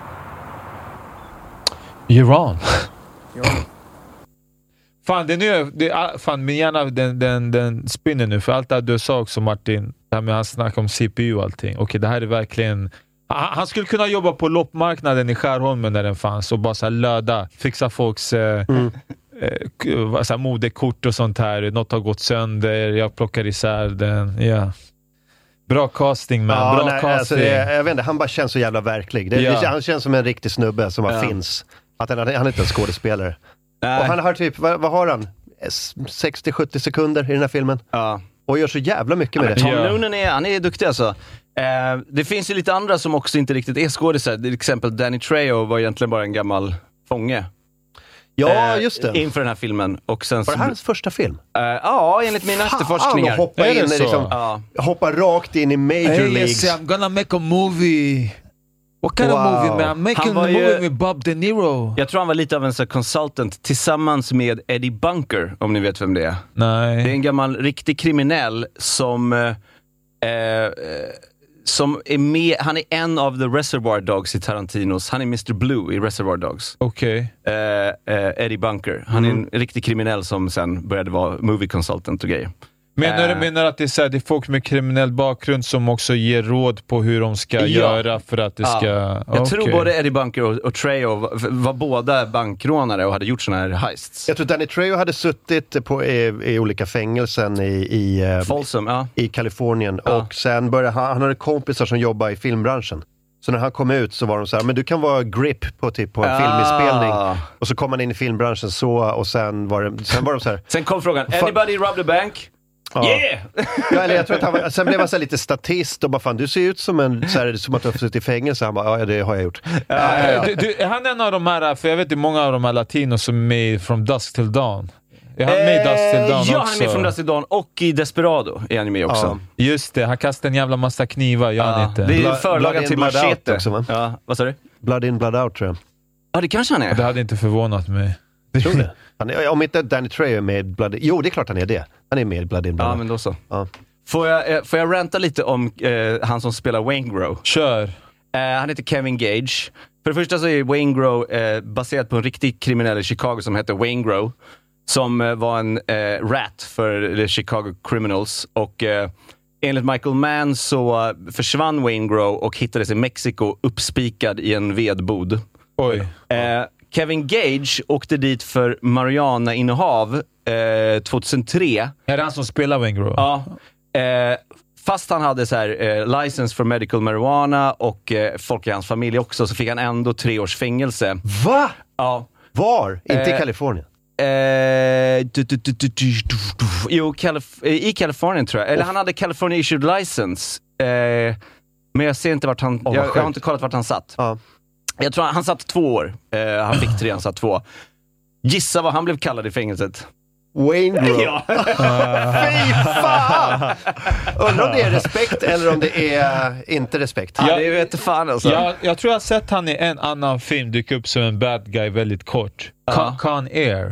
F: You're on.
H: You're on.
F: Fan, det nu, det, fan, min hjärna den, den, den spinner nu. För allt det du sa också, Martin, det här med att snacka om C P U och allting. Okej, det här är verkligen... Han skulle kunna jobba på loppmarknaden i Skärholmen när den fanns och bara så här löda, fixa folks eh, mm. eh, så här modekort och sånt här. Något har gått sönder, jag plockar isär den. Yeah. Bra casting, man.
D: Ja,
F: Bra
D: nej,
F: casting.
D: Alltså det, jag vet inte, han bara känns så jävla verklig. Det, ja. det, han känns som en riktig snubbe som bara ja. finns. Att han, han är inte en skådespelare. Nej. Och han har typ, vad, vad har han? sextio till sjuttio sekunder i den här filmen. Ja. Och gör så jävla mycket med
E: ja,
D: det.
E: Tom Noonan är, han är duktig alltså. Eh, det finns ju lite andra som också inte riktigt är skådespelare. Till exempel Danny Trejo var egentligen bara en gammal fånge.
D: Ja, just det.
E: Eh, inför den här filmen. Och sen
D: var det hans första film?
E: Eh, ja, enligt mina efterforskningar.
D: Han hoppar in, liksom, ja. hoppar rakt in i Major
F: hey,
D: Leagues.
F: Yes, I'm gonna make a movie. What kind wow. of movie, man? I'm making a movie ju, med Bob De Niro.
E: Jag tror han var lite av en så consultant tillsammans med Eddie Bunker, om ni vet vem det är.
F: Nej.
E: Det är en gammal riktig kriminell som eh, eh, som är med, han är en av the Reservoir Dogs i Tarantinos. Han är mister Blue i Reservoir Dogs.
F: Okej.
E: Okay. Eh, eh, Eddie Bunker. Han mm. är en riktig kriminell som sen började vara movie consultant och grejer.
F: Menar du uh, menar att det är, så här, det är folk med kriminell bakgrund som också ger råd på hur de ska ja. göra för att det
E: ja.
F: ska...
E: Jag
F: okay.
E: tror både Eddie Bunker och, och Trejo var, var båda bankrånare och hade gjort såna här heists.
D: Jag tror Danny Trejo hade suttit på, i, i olika fängelsen i, i,
E: Folsom, ja.
D: i Kalifornien ja. och sen började han, han hade kompisar som jobbar i filmbranschen. Så när han kom ut så var de så här, men du kan vara grip på, typ, på en ah. filminspelning. Och så kom han in i filmbranschen så, och sen var, det, sen var de så här.
E: Sen kom frågan, anybody rob the bank?
D: Ja.
E: Yeah!
D: Ja, eller jag tror att han var, sen blev han så lite statist och bara, fan, du ser ut som en, så här, som att du har suttit i fängelse. Han bara, ja, det har jag gjort.
F: Ja, ja, ja. Du, du, är han en av de här, för jag vet inte många av de här latinos som är med From Dusk Till Dawn. Är han med i Dusk Till Dawn
E: ja,
F: också?
E: Ja, han är med From Dusk Till Dawn och i Desperado är han med också.
F: Ja. Just det, han kastar en jävla massa knivar, gör han inte.
E: Det är ju förlagan till Machete
D: också, va?
E: Ja, vad sa du?
D: Blood in, Blood out, tror jag.
E: Ja, det kanske han är.
F: Det hade inte förvånat mig.
D: Tror det? Han är, om inte Danny Trejo är med i Blood in... Jo, det är klart han är det. Han är med i Blood in, Blood out.
E: Ja, men då så.
D: Ja.
E: Får, jag, får jag ranta lite om eh, han som spelar Waingro?
F: Kör.
E: Eh, han heter Kevin Gage. För det första så är Waingro eh, baserat på en riktig kriminell i Chicago som heter Waingro. Som eh, var en eh, rat för the Chicago Criminals. Och eh, enligt Michael Mann så försvann Waingro och hittades i Mexiko uppspikad i en vedbod.
F: Oj.
E: Eh, Kevin Gage åkte dit för marijuana-innehav eh, tjugohundratre.
F: Är det han som spelar Waingro?
E: Ja. Eh, fast han hade så här, eh, license for medical marijuana och eh, folk i hans familj också, så fick han ändå tre års fängelse.
D: Va?
E: Ja.
D: Var? Inte
E: Eh,
D: i Kalifornien?
E: Eh, du, du, du, du, du, du, du. Jo, Calif- i Kalifornien tror jag. Eller oh. han hade California issued license. Eh, men jag ser inte vart han... Oh, jag, jag har inte kollat vart han satt.
D: Ja.
E: Jag tror han, han satt två år. Eh, han fick tre, han satt två. Gissa vad han blev kallad i fängelset.
D: Waingro.
E: Ja.
D: Fy fan! Undrar om det är respekt eller om det är inte respekt.
E: Ja, det vet fan alltså.
F: Jag, jag tror jag har sett han i en annan film dyka upp som en bad guy väldigt kort. Con, Con Air.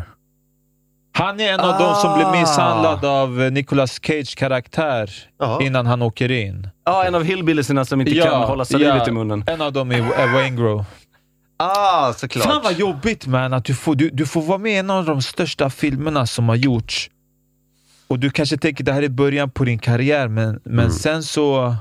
F: Han är en av ah. de som blir misshandlad av Nicolas Cage karaktär Aha. innan han åker in.
E: Ja, en av hillbillisarna som inte
F: ja,
E: kan hålla salivet
F: ja,
E: i munnen.
F: En av dem är Waingro.
E: Ah, såklart.
F: Fan vad jobbigt, man, att du får, du, du får vara med i en av de största filmerna som har gjorts. Och du kanske tänker det här är början på din karriär, men, men mm. sen så...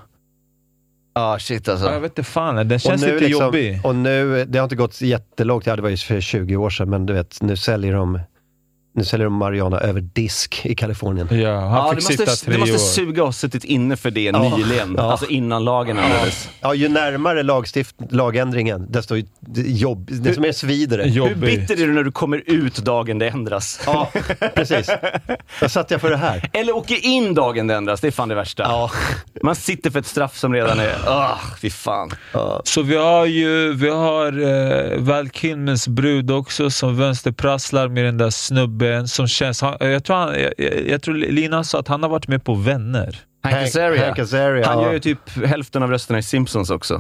E: Ah, shit alltså.
F: Ja, jag vet inte fan, den känns lite
D: liksom,
F: jobbig.
D: Och nu, det har inte gått jättelångt, ja, det var ju för tjugo år sedan, men du vet, nu säljer de... Nu säljer de marijuana över disk i Kalifornien.
F: Ja, han
E: ja,
F: fick
E: det
F: sitta
E: måste,
F: tre
E: det måste
F: år.
E: suga oss suttit inne för det ja. nyligen. Ja. Alltså innan lagen ändrades.
D: Ja. ja, ju närmare lagstift, lagändringen, desto jobb, desto mer svider det.
E: Hur bitter är du när du kommer ut dagen det ändras?
D: Ja, precis. Där satt jag för det här.
E: Eller åker in dagen det ändras, det är fan det värsta.
D: Ja.
E: Man sitter för ett straff som redan är... Ah, fy fan.
F: Ja. Så vi har ju... Vi har uh, Val Kilmers brud också som vänsterprasslar med den där snubben som känns, han, jag, tror han, jag, jag tror Lina sa att han har varit med på Vänner.
E: Hank Azaria.
D: Hank Azaria.
E: Han gör ju typ hälften av rösterna i Simpsons också.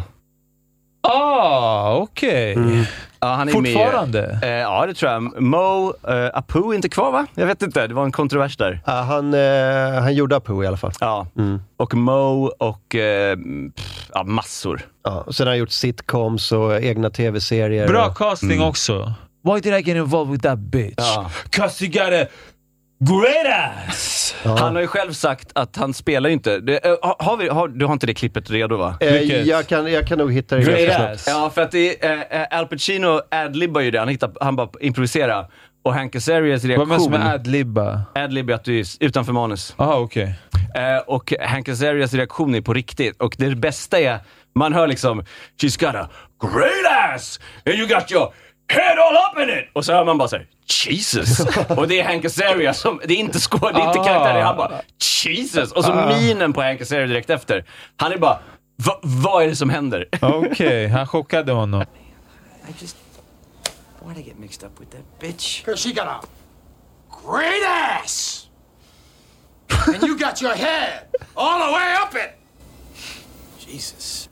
F: Ah, okej. Okay. Mm.
E: Ja, han är
F: fortfarande?
E: Med, eh, ja, det tror jag. Mo eh, Apu är inte kvar, va? Jag vet inte, det var en kontrovers där.
D: Ja, han, eh, han gjorde Apu i alla fall.
E: Ja, mm. och Mo och eh, pff, ja, massor.
D: Ja, och sen har han gjort sitcoms och egna tv-serier.
F: Bra
D: och...
F: casting mm. också. Why did I get involved with that bitch?
E: Ja.
F: Cause you got a great ass!
E: Ja. Han har ju själv sagt att han spelar ju inte. Det, uh, har vi, har, du har inte det klippet redo, va?
D: Eh, jag, kan, jag kan nog hitta det
F: great ass.
E: Ja, för att det, uh, Al Pacino adlibbar ju det. Han, hittar, han bara improviserar. Och Hank Azarias reaktion...
F: Vad menar du med adlibba?
E: Adlib är att du är utanför manus.
F: Aha, okej.
E: Okay. Uh, och Hank Azarias reaktion är på riktigt. Och det bästa är, man hör liksom, she's got a great ass! And you got your... head all up in it! Och så hör man bara såhär, Jesus! Och det är Hank Azaria som, det är inte skåd, det är inte ah. karaktären, han bara, Jesus! Och så ah. minen på Hank Azaria direkt efter. Han är bara, Va, vad är det som händer?
F: Okej, okay, han chockade honom.
M: I just, why'd I get mixed up with that bitch?
H: Cause she got a great ass! And you got your head all the way up it!
M: Jesus.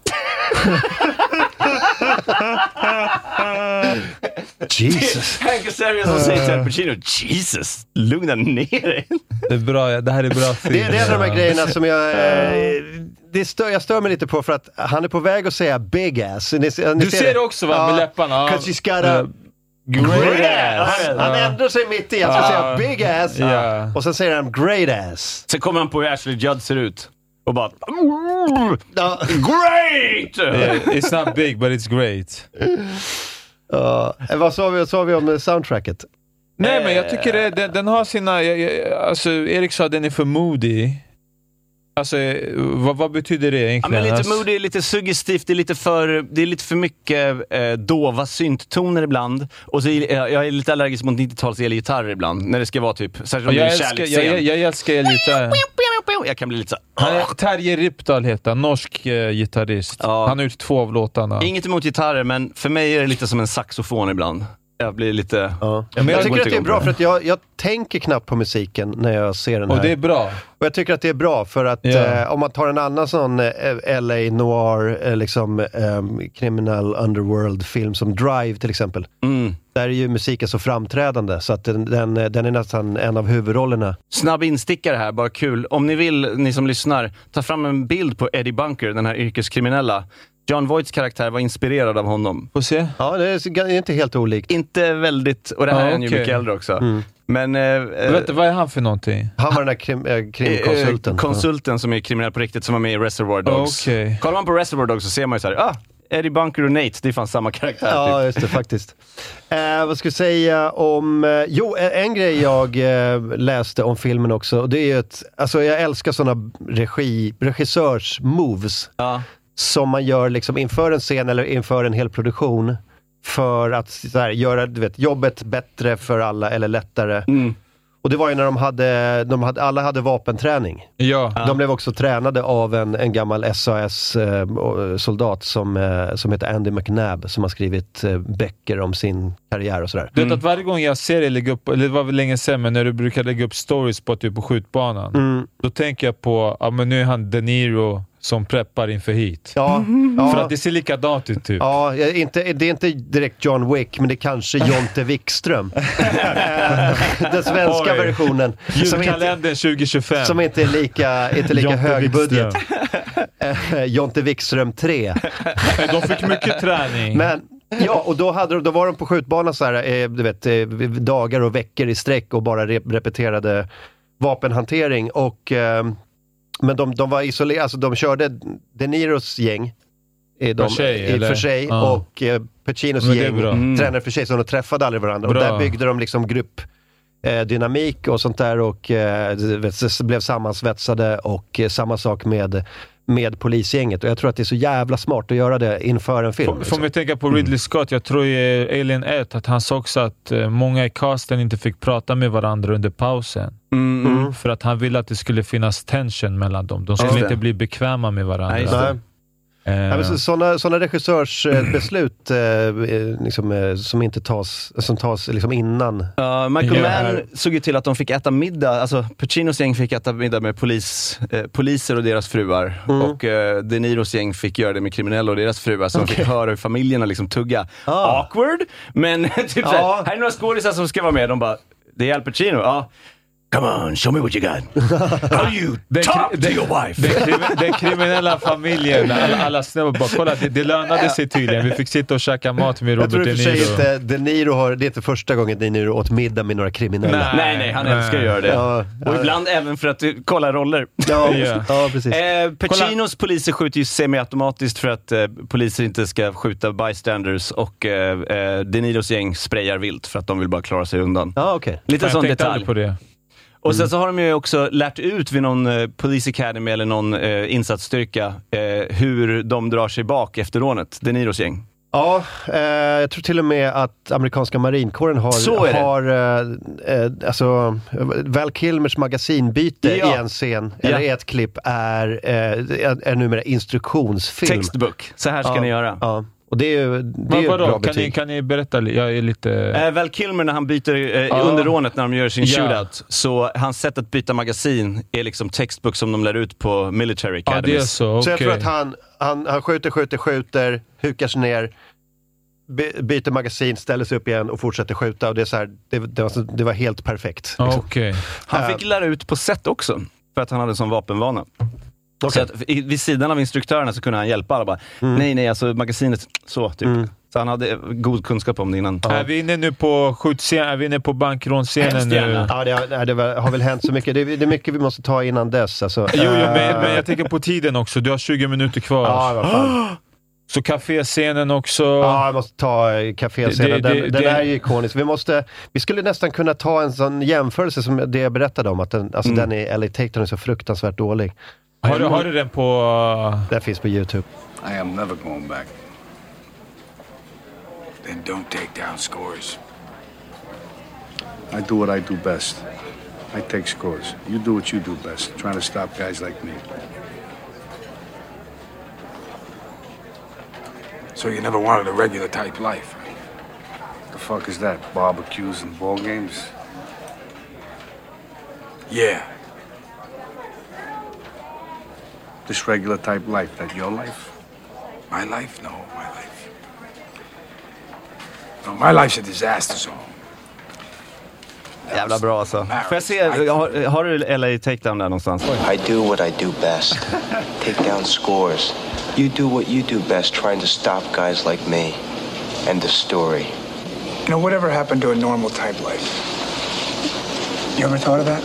D: Jesus.
E: Hank Azaria som säger till Al Pacino, Jesus, lugna ner dig.
F: Det är bra, det här är bra film.
D: Det, det är en av de här grejerna som jag eh, det stör, jag stör mig lite på, för att han är på väg att säga big ass. Ni, ni
F: du
D: ser,
F: ser det också, va, med läpparna.
D: Cause she's got a great ass. Han, han ändrar sig mitt i, han ska säga big ass.
F: Yeah.
D: Och sen säger han great ass.
E: Sen kommer han på hur Ashley Judd ser ut. Och bara, great!
F: Yeah, it's not big, but it's great.
D: Uh, vad sa vi, sa vi om soundtracket?
F: Nej, men jag tycker det, den, den har sina... Jag, jag, alltså, Erik sa att den är för moody. Alltså, vad, vad betyder det egentligen?
E: Ja, men lite
F: alltså...
E: moody, lite suggestivt, det är lite för, det är lite för mycket eh, dova synttoner ibland. Och så är, jag, jag är lite allergisk mot nittio-tals elgitarrer ibland, när det ska vara typ särskilt om det är en kärleksscen.
F: Jag, jag, jag älskar elgitarrer.
E: Jag kan bli lite så.
F: Han är Terje Rypdal heter, norsk eh, gitarrist. Ja. Han har gjort två av låtarna.
E: Inget emot gitarrer, men för mig är det lite som en saxofon ibland. Jag blir lite...
D: Ja. Men jag, jag tycker att det är bra för att jag, jag tänker knappt på musiken när jag ser den här.
F: Och det är bra.
D: Och jag tycker att det är bra för att yeah. eh, om man tar en annan sån eh, L A noir, eh, liksom eh, criminal underworld film som Drive till exempel.
E: Mm.
D: Där är ju musiken så framträdande så att den, den, den är nästan en av huvudrollerna.
E: Snabb instickare här, bara kul. Om ni vill, ni som lyssnar, ta fram en bild på Eddie Bunker, den här yrkeskriminella. John Voights karaktär var inspirerad av honom.
F: Får se.
D: Ja, det är inte helt olikt.
E: Inte väldigt, och det här ah, är han ju okay. mycket äldre också. Mm. Men... Eh,
F: vet du, vad är han för någonting?
D: Han var den där krim, äh, krimkonsulten.
E: Eh, konsulten som är kriminell på riktigt, som var med i Reservoir Dogs.
F: Okay.
E: Kollar man på Reservoir Dogs så ser man ju så här, ah, Eddie Bunker och Nate, det är fan samma karaktär.
D: Ja,
E: typ.
D: just det, faktiskt. Eh, vad ska jag säga om... Eh, jo, en grej jag eh, läste om filmen också, och det är ju ett... Alltså jag älskar sådana regi, regissörs-moves.
E: Ja.
D: Som man gör liksom inför en scen eller inför en hel produktion för att så här, göra du vet, jobbet bättre för alla eller lättare.
E: Mm.
D: Och det var ju när de hade, de hade alla hade vapenträning.
F: Ja.
D: De blev också tränade av en, en gammal S A S-soldat som, eh, som heter Andy McNabb som har skrivit eh, böcker om sin karriär och sådär.
F: Du vet att varje gång jag ser det lägga upp, eller det var väl länge sedan, men när du brukar lägga upp stories på typ på skjutbanan, mm. då tänker jag på, ja men nu är han De Niro som preppar inför hit.
D: Ja, ja.
F: För att det ser likadant ut typ.
D: Ja, inte, det är inte direkt John Wick, men det är kanske Jonte Wikström. Den svenska Oj. versionen.
F: Julkalendern tjugo tjugofem.
D: Som inte är lika, inte lika hög budget. Jonte Wikström tre.
F: De fick mycket träning.
D: Men ja, och då, hade, då var de på skjutbanan så här, du vet, dagar och veckor i sträck och bara rep- repeterade vapenhantering och men de, de var isolerade, alltså de körde De Niros gäng i de,
F: för sig,
D: i, för sig
F: ja.
D: och eh, Pacinos gäng
F: mm.
D: tränade för sig, så de träffade aldrig varandra. Bra. Och där byggde de liksom grupp eh, dynamik och sånt där och eh, blev sammansvetsade och eh, samma sak med med polisgänget, och jag tror att det är så jävla smart att göra det inför en film.
F: Får, liksom. får vi tänka på Ridley Scott, jag tror i Alien ett att han sa också att uh, många i casten inte fick prata med varandra under pausen.
E: Mm.
F: Mm. För att han ville att det skulle finnas tension mellan dem. De skulle inte bli bekväma med varandra.
D: Nej, Uh, ja, sådana, sådana regissörsbeslut eh, liksom, eh, som inte tas, som tas liksom innan.
E: Uh, Michael yeah. Mann såg ju till att de fick äta middag, alltså Pacinos gäng fick äta middag med polis, eh, poliser och deras fruar, mm. och eh, De Niros gäng fick göra det med kriminella och deras fruar, så okay. de fick höra hur familjerna liksom tugga. Ah. Awkward, men typ ah. såhär, här är några skådisar som ska vara med, de bara, det är Al Pacino, ja. Ah. Come on, show me what you got. How do you den, talk den, to your wife?
F: Den, den, den kriminella familjen, alla, alla snabbar bara, kolla, det, det lönade sig tydligen. Vi fick sitta och käka mat med Robert De Niro.
D: Jag tror för sig inte, De Niro har, det är inte första gången De Niro åt middag med några kriminella.
E: Nej, nej, nej han nej. älskar att göra det. Ja, och ja. ibland även för att kolla roller.
D: Ja, yeah. ja precis.
E: Eh, Pacinos poliser skjuter ju semi-automatiskt för att eh, poliser inte ska skjuta bystanders, och eh, De Niros gäng sprayar vilt för att de vill bara klara sig undan.
D: Ja, okej. Okay.
E: Lite sån detalj.
F: På det.
E: Och sen så har de ju också lärt ut vid någon eh, Police Academy eller någon eh, insatsstyrka eh, hur de drar sig bak efter rånet, De Niros gäng.
D: Ja, eh, jag tror till och med att amerikanska marinkåren har, har eh, eh, alltså Val Kilmers magasinbyte ja. i en scen, ja. eller i ett klipp, är, eh, är, är numera instruktionsfilm.
E: Textbook, så här ska
D: ja.
E: ni göra.
D: Ja. Och det är ju det är
F: vadå?
D: bra
F: Kan
D: betyg.
F: ni, kan ni berätta? Jag är lite...
E: Äh, Val Kilmer när han byter äh, ah. under rånet när de gör sin yeah. shootout, så hans sätt att byta magasin är liksom textbook som de lär ut på Military Academies.
F: Ah, det är så, okay.
D: så jag tror att han, han, han skjuter, skjuter, skjuter, hukar sig ner, by, byter magasin, ställer sig upp igen och fortsätter skjuta, och det är så här, det, det, var, det var helt perfekt.
F: Ah,
D: liksom.
F: okay.
E: Han fick lära ut på set också, för att han hade sån vapenvana. Okay. Så att vid sidan av instruktörerna så kunde han hjälpa alla bara, mm. nej nej alltså magasinet så typ. Mm. Så han hade god kunskap om det innan.
F: Ja. Är vi inne nu på skjutscenen? Är vi inne på bankrånscenen nu?
D: Ja, det har, det har väl hänt så mycket. Det är, det är mycket vi måste ta innan dess. Alltså.
F: Jo, jo men, men jag tänker på tiden också. Du har tjugo minuter kvar.
D: Ja, vad fan.
F: Så kaféscenen också.
D: Ja, jag måste ta kaféscenen. Den,
F: det, det,
D: den
F: det...
D: är ju ikonisk. Vi, måste, vi skulle nästan kunna ta en sån jämförelse som det jag berättade om. Att den, alltså mm. den i L A Takedown är så fruktansvärt dålig.
F: Har du, har du den på...
D: Den finns på YouTube.
J: I am never going back. Then don't take down scores. I do what I do best. I take scores. You do what you do best. Trying to stop guys like me.
H: So you never wanted a regular type life?
J: The fuck is that? Barbecues and ball games?
H: Yeah.
J: This regular type life, that your life?
H: My life? No, my life. No, my life's a disaster zone.
E: Jävla bra alltså. Får jag se, har, har du L A Takedown där någonstans?
N: I do what I do best. Take down scores. You do what you do best, trying to stop guys like me. End of story.
H: You know, whatever happened to a normal type life? You ever thought of that?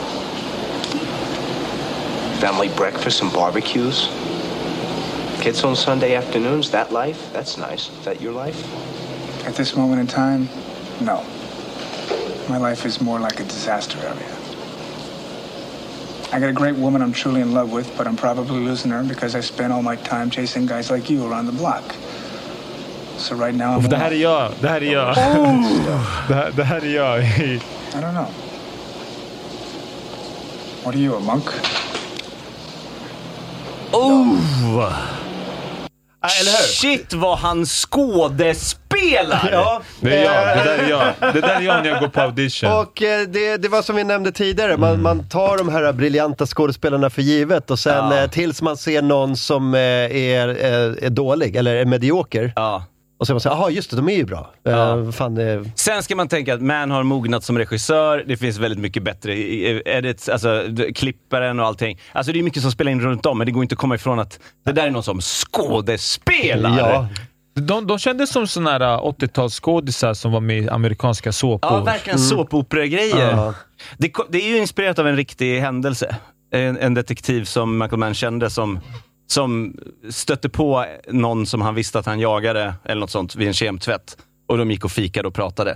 N: Family breakfast and barbecues? Kids on Sunday afternoons, that life? That's nice. Is that your life?
H: At this moment in time, no. My life is more like a disaster area. I got a great woman I'm truly in love with, but I'm probably losing her because I spend all my time chasing guys like you around the block. So right now I'm...
F: Det här är jag. Det här är jag. Oh. det, här, det här är jag.
H: I don't know. What are you, a monk?
E: Oh! Eller hur? Shit vad han skådespelar!
D: Ja,
F: det är jag. Det där är jag. Det där är jag när jag går på audition.
D: Och eh, det, det var som vi nämnde tidigare. Man, mm. man tar de här briljanta skådespelarna för givet. Och sen ja. eh, tills man ser någon som eh, är, är, är dålig eller är medioker.
E: Ja.
D: Och så man säger, aha just det, de är ju bra.
E: Ja.
D: Uh, fan, uh...
E: Sen ska man tänka att Man har mognat som regissör. Det finns väldigt mycket bättre edits, alltså klipparen och allting. Alltså det är mycket som spelar in runt om, men det går inte att komma ifrån att det där är någon som skådespelar.
D: Ja.
F: De, de kändes som såna här åttiotalsskådisar som var med i amerikanska såpor.
E: Ja, verkligen mm. såpopera-grejer.
F: Ja.
E: Det, det är ju inspirerat av en riktig händelse. En, en detektiv som Michael Mann kände som... som stötte på någon som han visste att han jagade eller något sånt vid en kemtvätt. Och de gick och fikade och pratade.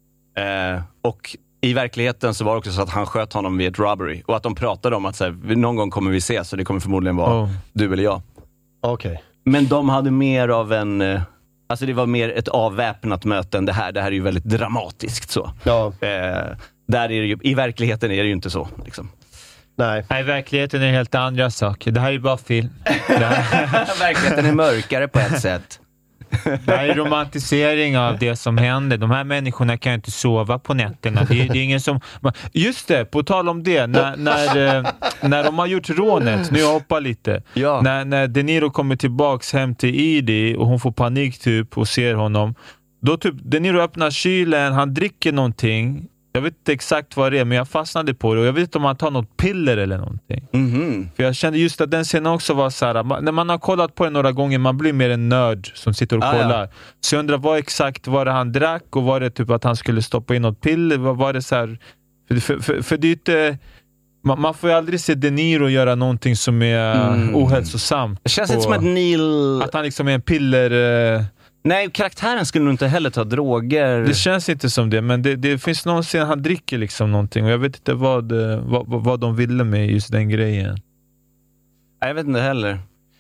E: Eh, och i verkligheten så var det också så att han sköt honom vid ett robbery. Och att de pratade om att så här, någon gång kommer vi ses så det kommer förmodligen vara oh. du eller jag.
D: Okej. Okay.
E: Men de hade mer av en... Eh, alltså det var mer ett avväpnat möte än det här. Det här är ju väldigt dramatiskt så.
D: Ja.
E: Eh, där är det ju, i verkligheten är det ju inte så liksom.
D: Nej.
F: Nej, verkligheten är helt andra saker. Det här är ju bara film.
E: Verkligheten är mörkare på ett sätt.
F: Det här är romantisering av det som händer. De här människorna kan ju inte sova på nätterna. Det är, det är ingen som... Just det, på tal om det. När, när, när de har gjort rånet, nu jag hoppar lite.
E: Ja.
F: När, när De Niro kommer tillbaks hem till Edie och hon får panik typ och ser honom. Då typ, De Niro öppnar kylen, han dricker någonting. Jag vet inte exakt vad det är, men jag fastnade på det. Och jag vet inte om han tar något piller eller någonting.
E: Mm-hmm.
F: För jag kände just att den scenen också var så här. Man, när man har kollat på den några gånger, man blir mer en nörd som sitter och ah, kollar. Ja. Så jag undrar vad exakt var det han drack och var det typ att han skulle stoppa in något piller? Vad var det så här? För, för, för, för det är inte... Man, man får ju aldrig se De Niro göra någonting som är mm. ohälsosamt.
E: Det känns inte som att Neil...
F: Att han liksom är en piller... Eh,
E: Nej, karaktären skulle nog inte heller ta droger.
F: Det känns inte som det, men det, det finns någon scen han dricker liksom någonting och jag vet inte vad, vad, vad de ville med just den grejen.
E: Nej, jag vet inte heller.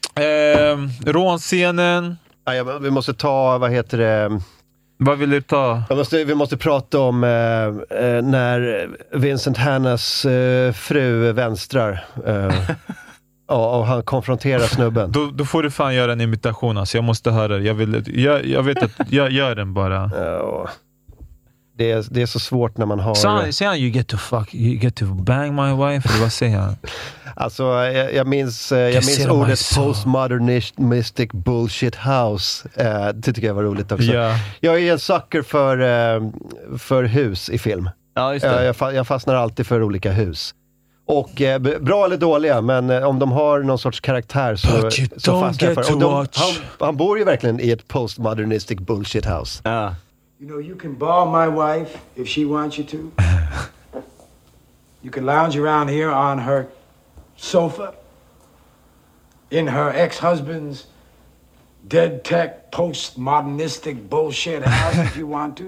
F: Eh, rånscenen.
D: Ja, vi måste ta, vad heter det...
F: Vad vill du ta?
D: Vi måste, vi måste prata om eh, när Vincent Hannas eh, fru vänstrar... Eh. Ja, och han konfronterar snubben.
F: Då, då får du fan göra en imitation, alltså. Jag måste höra det. Jag, vill, jag, jag vet att jag gör den bara.
D: Ja. Det är, det är så svårt när man har...
F: Säger han, you get to fuck, you get to bang my wife? Eller vad säger han?
D: Alltså, jag, jag minns, jag minns ordet postmodernistic bullshit house. Uh, det tycker jag var roligt också.
F: Yeah.
D: Jag är en sucker för, uh, för hus i film.
E: Ja, just det.
D: Uh, jag, jag fastnar alltid för olika hus. Och eh, bra eller dåliga, men eh, om de har någon sorts karaktär så, så fastnar jag för. Och de, han, han bor ju verkligen i ett postmodernistic bullshit house.
E: Ja.
H: You know, you can ball my wife if she wants you to. You can lounge around here on her sofa in her ex-husband's dead tech, postmodernistic bullshit house if you want to.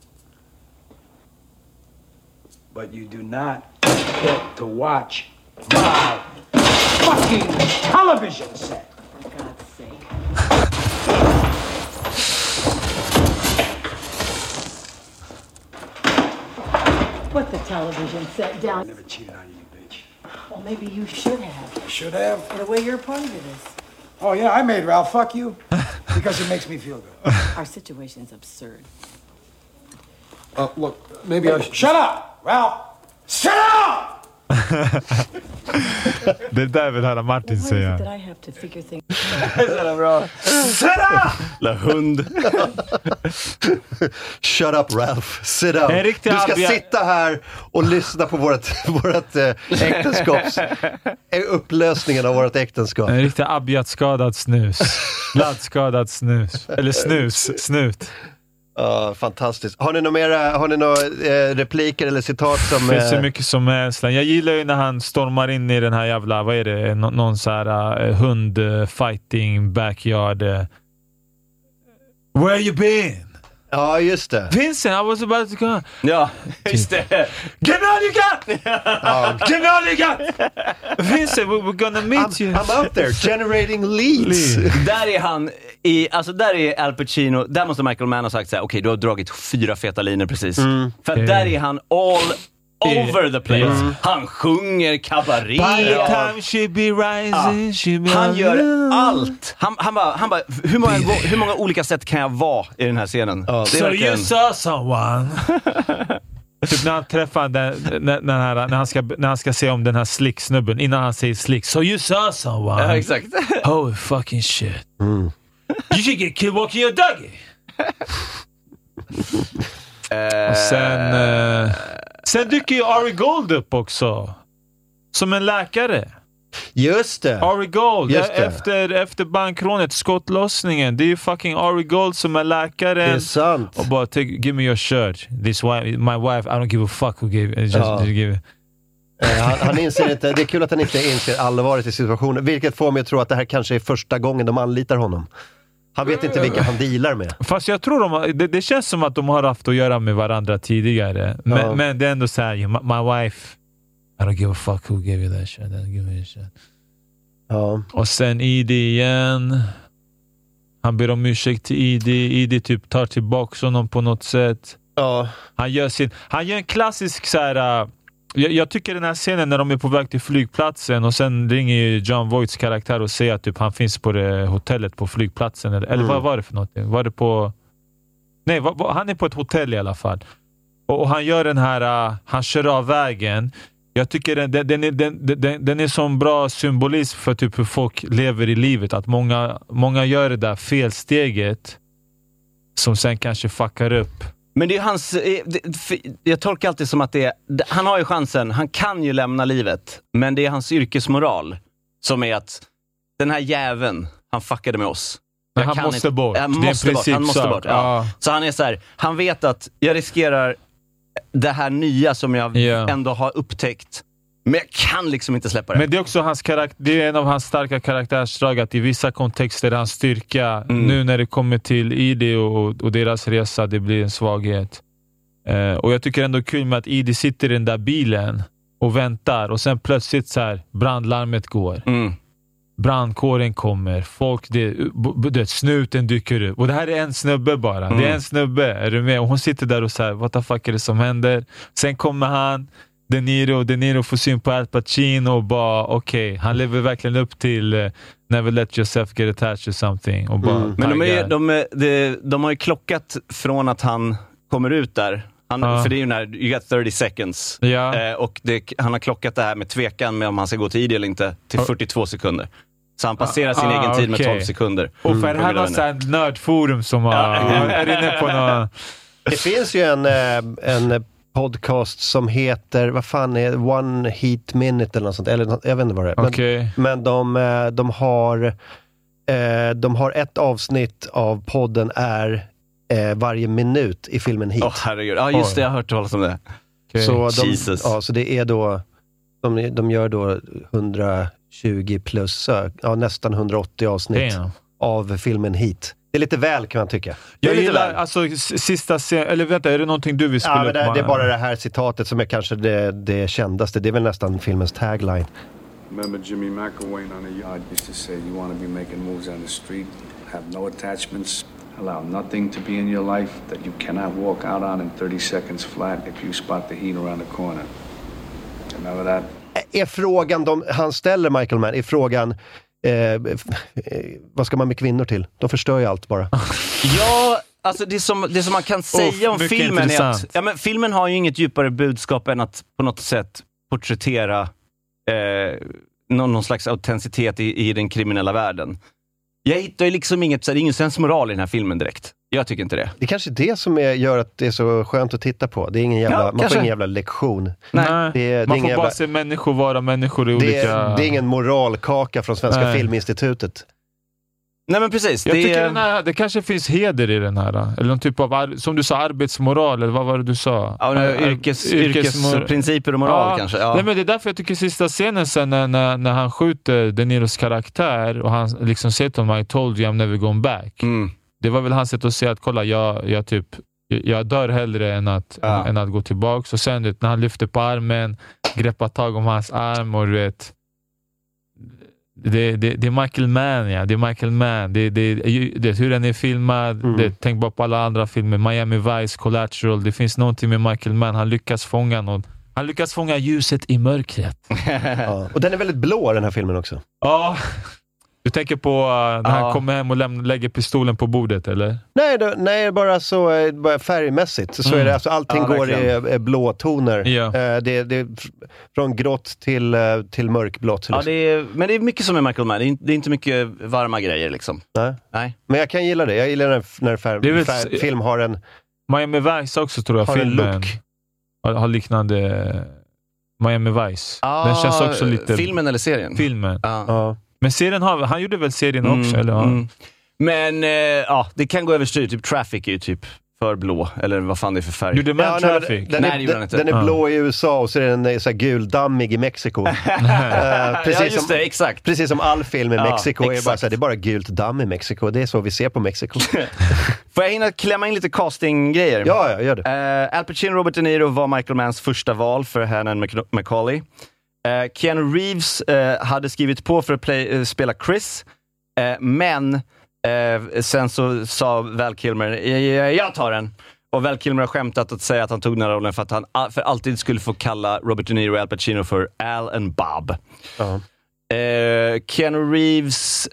H: But you do not get to watch my fucking television set. For God's sake.
O: Put the television set down.
H: I never cheated on you, bitch.
O: Well, maybe you should have.
H: I should have.
O: For the way you're a part of it is.
H: Oh, yeah, I made Ralph fuck you because it makes me feel good.
O: Our situation is absurd.
H: Uh, look, maybe I should... Shut up, Ralph! Shut up!
F: Det där vill höra Martin
O: well,
F: säga.
O: That I have to figure things
E: Det är så bra.
H: Shut up!
E: La hund.
D: Shut up, Ralph. Sit down.
F: En riktig
D: Du ska
F: abia-
D: sitta här och lyssna på vårt, vårt eh, äktenskaps... eh, upplösningen av vårt äktenskap.
F: En riktigt abjat-skadad snus. Laddskadad snus. Eller snus. Snut.
D: Ja, fantastiskt. Har ni några mera, har ni några eh, repliker eller citat som...
F: Det finns så
D: eh,
F: mycket som helst. Jag gillar ju när han stormar in i den här jävla, vad är det? Nå- någon så här uh, hund uh, fighting backyard. Uh. Where you been?
D: Ja, just det.
F: Vincent, I was about to go.
E: Ja, just det.
F: Get on you got! Get on you got! Vincent, we- we're gonna meet
D: I'm,
F: you.
D: I'm out there generating leads.
E: Där är han i, alltså där är Al Pacino, där måste Michael Mann ha sagt så här: okej, du har dragit fyra feta linjer precis.
D: Mm.
E: För att
F: Mm.
E: där är han all over the place.
F: Mm.
E: Han sjunger kabaré.
F: By the time she be rising,
E: Ja.
F: she be
E: Han gör
F: alone.
E: allt. Han, han bara, han bara hur, många, hur många olika sätt kan jag vara i den här scenen?
D: Ja.
E: Det är
F: So
E: verkligen...
F: you saw someone. Typ när han träffar den, när, när, han, när, han ska, när han ska se om den här slick-snubben, innan han säger slick. So you saw someone.
E: Ja, exakt.
F: Holy fucking shit.
D: Mm.
F: You should get killed walking your doggy. Och sen, eh, sen dyker ju Ari Gold upp också. Som en läkare.
D: Just det.
F: Ari Gold,
D: Just det.
F: efter, efter bankrånet, skottlossningen. Det är ju fucking Ari Gold som är läkaren.
D: Det är sant.
F: Och bara, take, give me your shirt. This wife, my wife, I don't give a fuck who gave just,
D: Ja.
F: give it.
D: Eh, han, han inser inte, det är kul att han inte inser allvaret i situationen, vilket får mig att tro att det här kanske är första gången de anlitar honom. Han vet inte vilka han dealar med.
F: Fast jag tror de har, det, det känns som att de har haft att göra med varandra tidigare. Men,
D: Ja.
F: men det är ändå såhär, my, my wife, I don't give a fuck who gave you that shit. Don't give me that shit.
D: Ja.
F: Och sen I D igen. Han ber om ursäkt till I D. I D typ tar tillbaka honom på något sätt.
D: Ja.
F: Han gör sin, han gör en klassisk så här. Uh, jag, jag tycker den här scenen när de är på väg till flygplatsen och sen ringer ju John Voights karaktär och säger att typ han finns på det hotellet på flygplatsen. Eller, eller
D: Mm.
F: vad var det för någonting? Var det på... Nej, va, va, han är på ett hotell i alla fall. Och, och han gör den här, uh, han kör av vägen. Jag tycker den, den, den, är, den, den, den är som bra symbolism för typ hur folk lever i livet. Att många, många gör det där felsteget som sen kanske fuckar upp.
E: Men det är hans, eh, det- för- jag tolkar alltid som att det är, det- han har ju chansen, han kan ju lämna livet, men det är hans yrkesmoral som är att den här jäveln, han fuckade med oss.
F: Men
E: Jag
F: han
E: kan
F: måste
E: inte-
F: bort.
E: Han
F: Det är en
E: måste bort, han måste
F: principsak.
E: bort. Ja.
F: Ja.
E: Så han är så här, han vet att jag riskerar det här nya som jag
F: Ja.
E: ändå har upptäckt, men jag kan liksom inte släppa det.
F: Men det är också hans karaktär, det är en av hans starka karaktärsdrag att i vissa kontexter är hans styrka.
E: Mm.
F: Nu när det kommer till I D och, och deras resa, det blir en svaghet. Eh, och jag tycker ändå kul med att I D sitter i den där bilen och väntar och sen plötsligt så här brandlarmet går.
E: Mm.
F: Brandkåren kommer, folk, det, b- det, snuten dyker upp. Och det här är en snubbe bara.
E: Mm.
F: Det är en snubbe, är du med? Och hon sitter där och säger, what the fuck är det som händer? Sen kommer han, De Niro, De Niro får syn på Al Pacino och bara, okej, okay, han lever verkligen upp till uh, never let yourself get attached to something. Och bara
E: Mm. Men de, är,
F: taggar.
E: de, är, de, de har ju klockat från att han kommer ut där. Han,
F: Ja.
E: För det är ju när you got thirty seconds.
F: Ja.
E: Eh, och det, han har klockat det här med tvekan med om han ska gå till I D eller inte till
F: Ja.
E: fyrtiotvå sekunder. Så han passerar sin
F: Ah,
E: egen tid med
F: okej.
E: tolv sekunder.
F: Och för
E: Mm.
F: det här var såhär nördforum som har, är inne på något...
D: Det finns ju en, eh, en podcast som heter, vad fan är det? One Heat Minute eller något sånt, eller något, jag vet inte vad det är. Men,
F: Okej.
D: men de, eh, de har eh, de har ett avsnitt av podden är eh, varje minut i filmen Heat.
E: Åh herregud, ja just
F: Oj.
E: det, jag har hört talas om det.
F: Okej.
D: Så, de,
E: Jesus.
D: ja, så det är då, de, de gör då hundratjugo plus, sök, ja, nästan hundraåttio avsnitt
F: Damn.
D: av filmen Heat. Det är lite väl kan man tycka. Det är
F: Jag
D: lite
F: gillar,
D: väl.
F: alltså sista scen, eller vänta, är det någonting du vill spela
D: Ja, men det,
F: upp?
D: det är bara det här citatet som är kanske det, det kändaste. Det är väl nästan filmens tagline.
J: Remember Jimmy McElwain on the yard used to say, you want to be making moves on the street, have no attachments, allow nothing to be in your life that you cannot walk out on in thirty seconds flat if you spot the heat around the corner. Remember that?
D: Är frågan de, han ställer, Michael Mann, är frågan eh, vad ska man med kvinnor till? De förstör ju allt bara.
E: Ja, alltså det som, det som man kan säga
F: oh,
E: om filmen
F: intressant.
E: är att ja, men filmen har ju inget djupare budskap än att på något sätt porträttera eh, någon, någon slags autenticitet i, i den kriminella världen. Jag hittar ju liksom inget, så det är ingen sensmoral i den här filmen direkt. Jag tycker inte det.
D: Det är kanske det som är, gör att det är så skönt att titta på. Det är ingen jävla,
E: Ja,
D: man
E: kanske.
D: får ingen jävla lektion.
F: Nej,
D: det är, det
F: man
D: är
F: får
D: ingen
F: bara
D: jävla,
F: se människor vara människor i
D: det
F: olika...
D: är, det är ingen moralkaka från Svenska
F: Nej.
D: Filminstitutet.
E: Nej men precis.
F: Jag
E: det,
F: tycker
E: är,
F: den här, det kanske finns heder i den här. Eller någon typ av, ar- som du sa, arbetsmoral. Eller vad var det du sa?
E: ja,
F: Ar-
E: yrkes,
F: yrkesmor-
E: yrkesprinciper och moral
F: Ja,
E: kanske. Ja.
F: Nej, men det är därför jag tycker sista scenen sen när, när, när han skjuter De Niros karaktär och han liksom säger till honom I told you I'm never going back.
E: Mm.
F: Det var väl hans sätt att säga att kolla, jag, jag typ jag dör hellre än att,
E: Ja.
F: än att gå tillbaka. Så sen vet, när han lyfter på armen, greppar tag om hans arm och du vet, det, det, det är Michael Mann, ja. Det är Michael Mann. Det, det, det, hur den är filmad.
D: Mm.
F: Det, tänk bara på alla andra filmer. Miami Vice, Collateral. Det finns någonting med Michael Mann. Han lyckas fånga något. Han lyckas fånga ljuset i mörkret.
D: Ja. Och den är väldigt blå, den här filmen också.
F: Ja. Du tänker på uh, när
E: Ja.
F: han kommer hem och lämnar, lägger pistolen på bordet, eller?
D: Nej, då, nej bara så eh, bara färgmässigt. Så, så är det, alltså, allting
E: Ja,
D: går i eh, blåtoner.
F: Ja.
D: Eh, det, det är f- från grått till, eh, till mörkblått.
E: Ja,
D: Liksom.
E: det är, men det är mycket som är Michael Mann. Det är, inte- det är inte mycket varma grejer liksom.
D: Nej.
E: Nej.
D: Men jag kan gilla det. Jag gillar när, när fär,
F: Det är väl-
D: fär, film har en,
F: Miami Vice också tror jag
D: har en
F: filmen
D: look.
F: har, har liknande Miami Vice.
E: Ah,
F: Den känns också lite...
E: Filmen eller serien?
F: Filmen.
E: Ja.
D: Ja.
F: Men serien har, han gjorde väl serien
E: Mm,
F: också? Eller? Ja.
E: mm. Men eh, ja, det kan gå överstyr. Typ Traffic är ju typ för blå. Eller vad fan det är för färg.
F: Gjorde Man
D: Ja, nej,
F: Traffic?
D: Den,
E: Nej,
D: är,
E: det gjorde
D: den,
E: han inte.
D: den är
F: Ja.
D: blå i U S A och så är den eh, så här guldammig i Mexiko. Eh, precis,
E: ja, just
D: som,
E: det. Exakt.
D: precis som all film i
E: Ja,
D: Mexiko är bara,
E: exakt.
D: så här, det är bara gult damm i Mexiko. Det är så vi ser på Mexiko.
E: Får jag hinna klämma in lite casting-grejer?
D: Ja, ja, gör det.
E: Uh, Al Pacino och Robert De Niro var Michael Manns första val för Hannon Mc- Macaulay. Uh, Keanu Reeves uh, hade skrivit på för att play, uh, spela Chris, uh, men uh, sen så sa Val Kilmer, jag, jag tar den. Och Val Kilmer har skämtat att säga att han tog den här rollen för att han för alltid skulle få kalla Robert De Niro och Al Pacino för Al and Bob.
D: Ja.
E: Uh, Keanu Reeves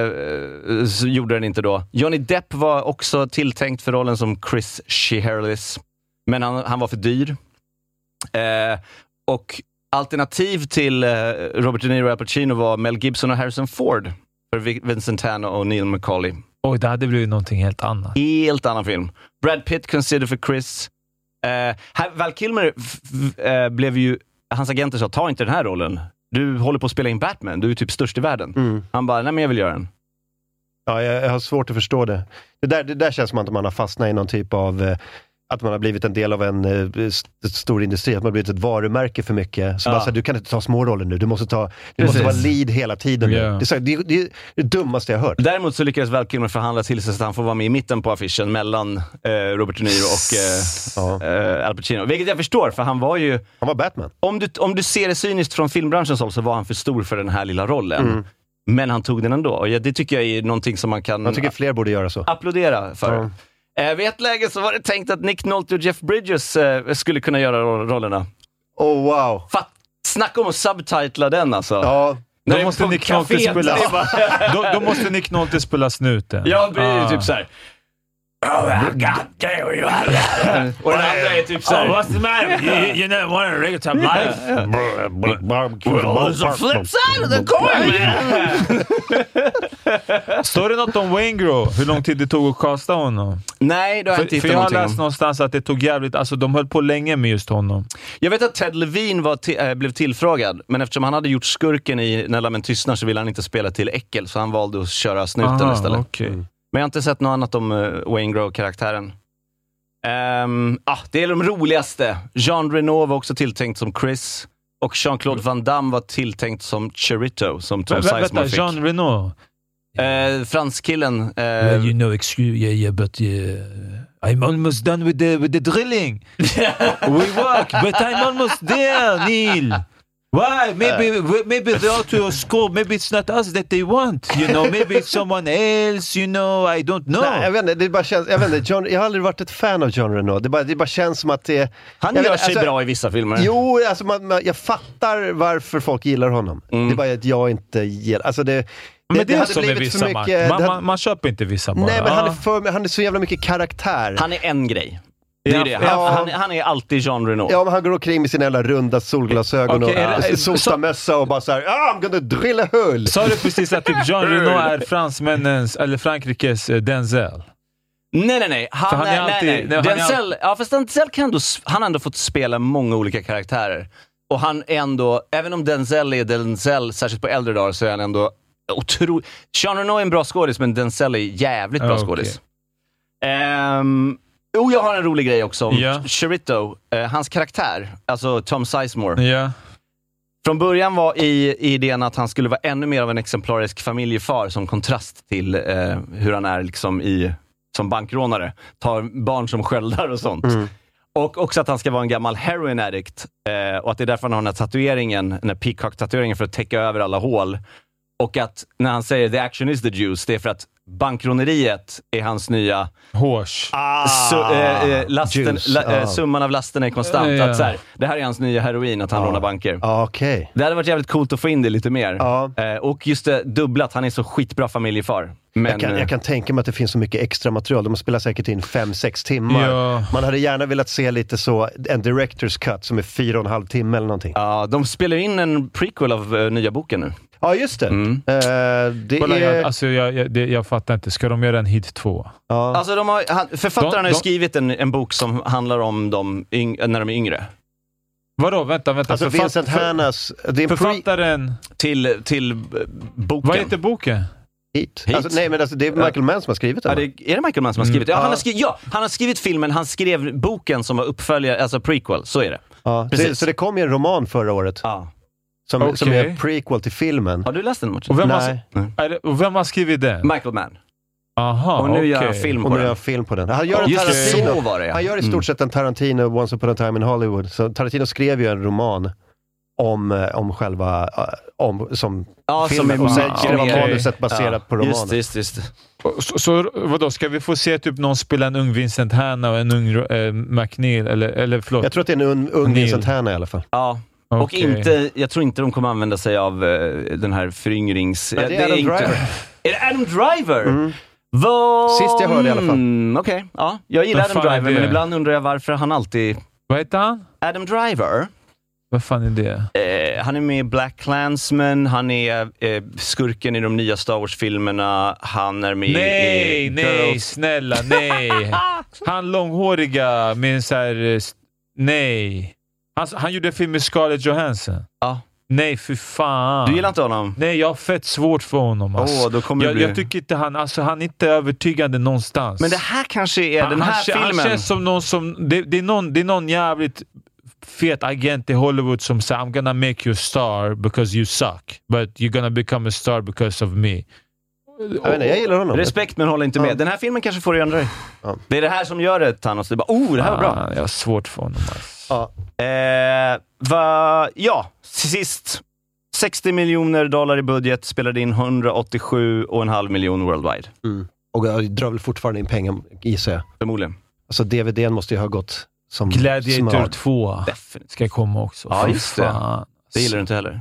E: uh, gjorde den inte då. Johnny Depp var också tilltänkt för rollen som Chris Shiherlis, men han, han var för dyr. Uh, och alternativ till uh, Robert De Niro och Al Pacino var Mel Gibson och Harrison Ford för Vincent Tan och Neil Macaulay.
F: Oj, det hade blivit någonting helt annat.
E: Helt annan film. Brad Pitt considered för Chris. Uh, här, Val Kilmer f- f- uh, blev ju, hans agenter sa, ta inte den här rollen. Du håller på att spela in Batman, du är typ störst i världen.
D: Mm.
E: Han bara, nej men jag vill göra den.
D: Ja, jag, jag har svårt att förstå det. Det där, det där känns som att man har fastnat i någon typ av... Eh, att man har blivit en del av en eh, st- stor industri, att man har blivit ett varumärke för mycket. Så
E: Ja.
D: bara så här, du kan inte ta små roller nu, du måste ta du
E: Precis.
D: måste vara lead hela tiden.
F: Ja.
D: Nu. Det, är så här, det, är- det är det dummaste jag har hört.
E: Däremot så lyckades Val Kilmer förhandla till sig så att han får vara med i mitten på affischen mellan eh, Robert De Niro och eh,
D: Ja.
E: eh, Al Pacino. Vilket jag förstår, för han var ju...
D: Han var Batman.
E: Om du, om du ser det cyniskt från filmbranschens håll så var han för stor för den här lilla rollen.
D: Mm.
E: Men han tog den ändå. Och ja, det tycker jag är någonting som man kan
D: Jag tycker fler borde göra så.
E: applådera för.
D: Ja.
E: Eh, vid ett läge så var det tänkt att Nick Nolte och Jeff Bridges eh, skulle kunna göra ro- rollerna.
D: Oh wow.
E: Fatt, snacka om att subtitla den alltså.
D: Ja.
E: När det
F: Då
E: är
F: måste
E: på
F: Nick Nolte
E: kaféet,
F: spela...
E: det är bara-
F: då, då måste Nick Nolte spela snuten.
E: Ja, det blir ju
F: Ah.
E: typ såhär. Oh, God damn you. Och den andra är typ såhär.
F: Oh, what's the matter? You, you never wanted a regular time life?
E: Well, there's a flip side of the coin, man.
F: Står det något om Waingro? Hur lång tid det tog att casta honom?
E: Nej, det har jag
F: För,
E: inte
F: för
E: hittat
F: jag har
E: någonting
F: läst
E: om.
F: någonstans att det tog jävligt... Alltså de höll på länge med just honom.
E: Jag vet att Ted Levine var ti- äh, blev tillfrågad, men eftersom han hade gjort skurken i När lammen tystnar så ville han inte spela till äckel, så han valde att köra snuten
F: Aha,
E: istället.
F: okay.
E: Men jag har inte sett något annat om uh, Waingro-karaktären. Um, ah, det är de roligaste. Jean Reno var också tilltänkt som Chris. Och Jean-Claude Van Damme var tilltänkt som Chirito, som Tom
F: Vä-
E: Sizemore
F: vänta,
E: fick.
F: Jean Reno.
E: Uh, franskillen. Uh,
F: well, you know, excuse, yeah, yeah, but yeah, I'm almost done with the with the drilling. We work, but I'm almost there, Neil. Why? Maybe uh. maybe they ought to score. Maybe it's not us that they want. You know, maybe it's someone else. You know, I don't know.
D: Nej, jag vet inte, det bara känns, jag vet inte, John, jag har aldrig varit ett fan av Jean Reno. Det bara, det bara känns som att det...
E: Han gör
D: vet,
E: sig
D: alltså,
E: bra i vissa filmer.
D: Jo, alltså man, man, jag fattar varför folk gillar honom. Mm. Det är bara att jag inte gillar... Alltså det...
F: Men det, det,
D: det
F: är
D: hade
F: som med vissa
D: mycket,
F: man,
D: hade,
F: man, man köper inte vissa bara.
D: Nej, men han är, för, han är så jävla mycket karaktär.
E: Han är en grej. Det är det. Han,
D: ja.
E: han, han är alltid Jean Reno.
D: Ja, men han går omkring med sina jävla runda solglasögon okay, och ja. sotamössa och bara såhär, ah, I'm gonna drill a hull.
F: Sa du precis att typ Jean Reno är fransmännens, eller Frankrikes Denzel?
E: Nej, nej, nej. Han, han är, är alltid, nej, nej.
F: nej
E: Denzel, är... ja, fast Denzel kan ändå, han har ändå fått spela många olika karaktärer. Och han är ändå, även om Denzel är Denzel, särskilt på äldre dagar, så är han ändå otroligt... Jean Reno är en bra skådis, men Denzel är jävligt bra oh, skådis. Ehm... Um, Oh, jag har en rolig grej också om yeah. Chirito, eh, hans karaktär, alltså Tom Sizemore.
F: Yeah.
E: Från början var i, i idén att han skulle vara ännu mer av en exemplarisk familjefar som kontrast till eh, hur han är liksom i, som bankrånare. Tar barn som sköldar och sånt. Mm. Och också att han ska vara en gammal heroin addict. Eh, och att det är därför han har den här tatueringen, den här peacock-tatueringen för att täcka över alla hål. Och att när han säger the action is the juice, det är för att bankråneriet är hans nya
F: hårs.
E: Ah, så, eh, lasten, la, eh, summan av lasten är konstant.
F: Ja.
E: Att så här, det här är hans nya heroin, att han
D: ah.
E: rånar banker.
D: Ah, okay.
E: Det hade varit jävligt coolt att få in det lite mer.
D: Ah.
E: Eh, och just det, dubblat, han är så skitbra familjefar. Men,
D: jag, kan, jag kan tänka mig att det finns så mycket extra material. De spelar säkert in fem sex timmar.
F: Ja.
D: Man hade gärna velat se lite så, en director's cut som är fyra och en halv timme eller någonting.
E: Ja, uh, de spelar in en prequel av uh, nya boken nu.
D: Ja, just det. Mm. Uh, det
F: Kolla,
D: är...
F: jag, alltså, jag, jag, det, jag fattar inte. Ska de göra en hit två?
E: Ja. Alltså, de har, han, författaren de, har ju
F: de...
E: skrivit en, en bok som handlar om dem yng, när de är yngre.
F: Vadå? Vänta, vänta.
D: Alltså
F: Författ...
D: Vincent Hannas... Det är
F: författaren...
E: Till, till uh, boken.
F: Vad heter boken?
D: Hit. Hit. Alltså, nej, men alltså, det är Michael Mann som har skrivit den.
E: Ja, det, är det Michael Mann som har skrivit? Mm. Ja, han har skrivit, ja, han har skrivit filmen, han skrev boken som var uppföljare, alltså prequel, så är det.
D: Ja, det, så det kom ju en roman förra året.
E: Ja.
D: Som,
F: okay.
D: som är en prequel till filmen.
E: Har du läst den, Martin?
F: Och vem,
D: nej.
F: Har, är det, och vem har skrivit den?
E: Michael Mann.
F: Aha,
E: och nu
F: okay.
E: gör han film på
D: och nu
E: den.
D: gör film på den. Han gör, en Tarantino, så var det, ja. Han gör i stort mm. sett en Tarantino, Once upon a time in Hollywood. Så Tarantino skrev ju en roman om, om själva om, som
E: ja,
D: filmen.
E: Som
D: och sen skrev
E: okay.
D: manuset baserat ja. på romanen.
E: Just, just, just.
F: Så, så vadå, ska vi få se typ någon spela en ung Vincent Hanna och en ung äh, McNeil? Eller, eller förlåt.
D: Jag tror att det är en ung, ung Vincent Hanna i alla fall.
E: Ja. Okay. Och inte, jag tror inte de kommer använda sig av uh, den här föryngrings...
D: Men det är, ja, det är Adam inte... Driver.
E: Är det Adam Driver?
D: Mm.
E: Vad...
D: Sist jag hörde i alla fall.
E: Mm, Okej, okay. Ja. Jag gillar Adam Driver, men ibland undrar jag varför han alltid...
F: Vad heter han?
E: Adam Driver.
F: Vad fan är det?
E: Eh, han är med i Black Klansman, han är eh, skurken i de nya Star Wars-filmerna, han är med
F: nej,
E: i...
F: Nej, nej, snälla, nej. Han långhåriga med så här... Nej. Han, han gjorde en film med Scarlett Johansson.
E: Ja.
F: Nej, för fan.
E: Du gillar inte honom?
F: Nej, jag har fett svårt för honom. Alltså.
E: Oh, då kommer
F: jag,
E: bli...
F: jag tycker inte han, alltså, han är inte övertygande någonstans.
E: Men det här kanske är
F: han,
E: den här
F: han,
E: filmen.
F: Han känns som någon som... Det, det, är någon, det är någon jävligt fet agent i Hollywood som säger I'm gonna make you a star because you suck. But you're gonna become a star because of me.
D: Jag, inte, jag gillar honom.
E: Respekt, men håller inte med. Ja. Den här filmen kanske får dig ändra dig. Ja. Det är det här som gör det, Thanos. Det är bara, oh, det här var bra.
F: Ah, jag har svårt för honom.
D: Ja.
E: Eh, va, ja, sist. sextio miljoner dollar i budget, spelade in hundraåttiosju och en halv miljon worldwide.
D: Mm. Och jag drar väl fortfarande in pengar, gissar jag.
E: Förmodligen.
D: Alltså D V D:n måste ju ha gått som
F: Gladiator
D: smart.
F: två
E: Definitivt.
F: Ska komma också.
E: Ja, just det.
F: Fan.
E: Det gillar du inte heller.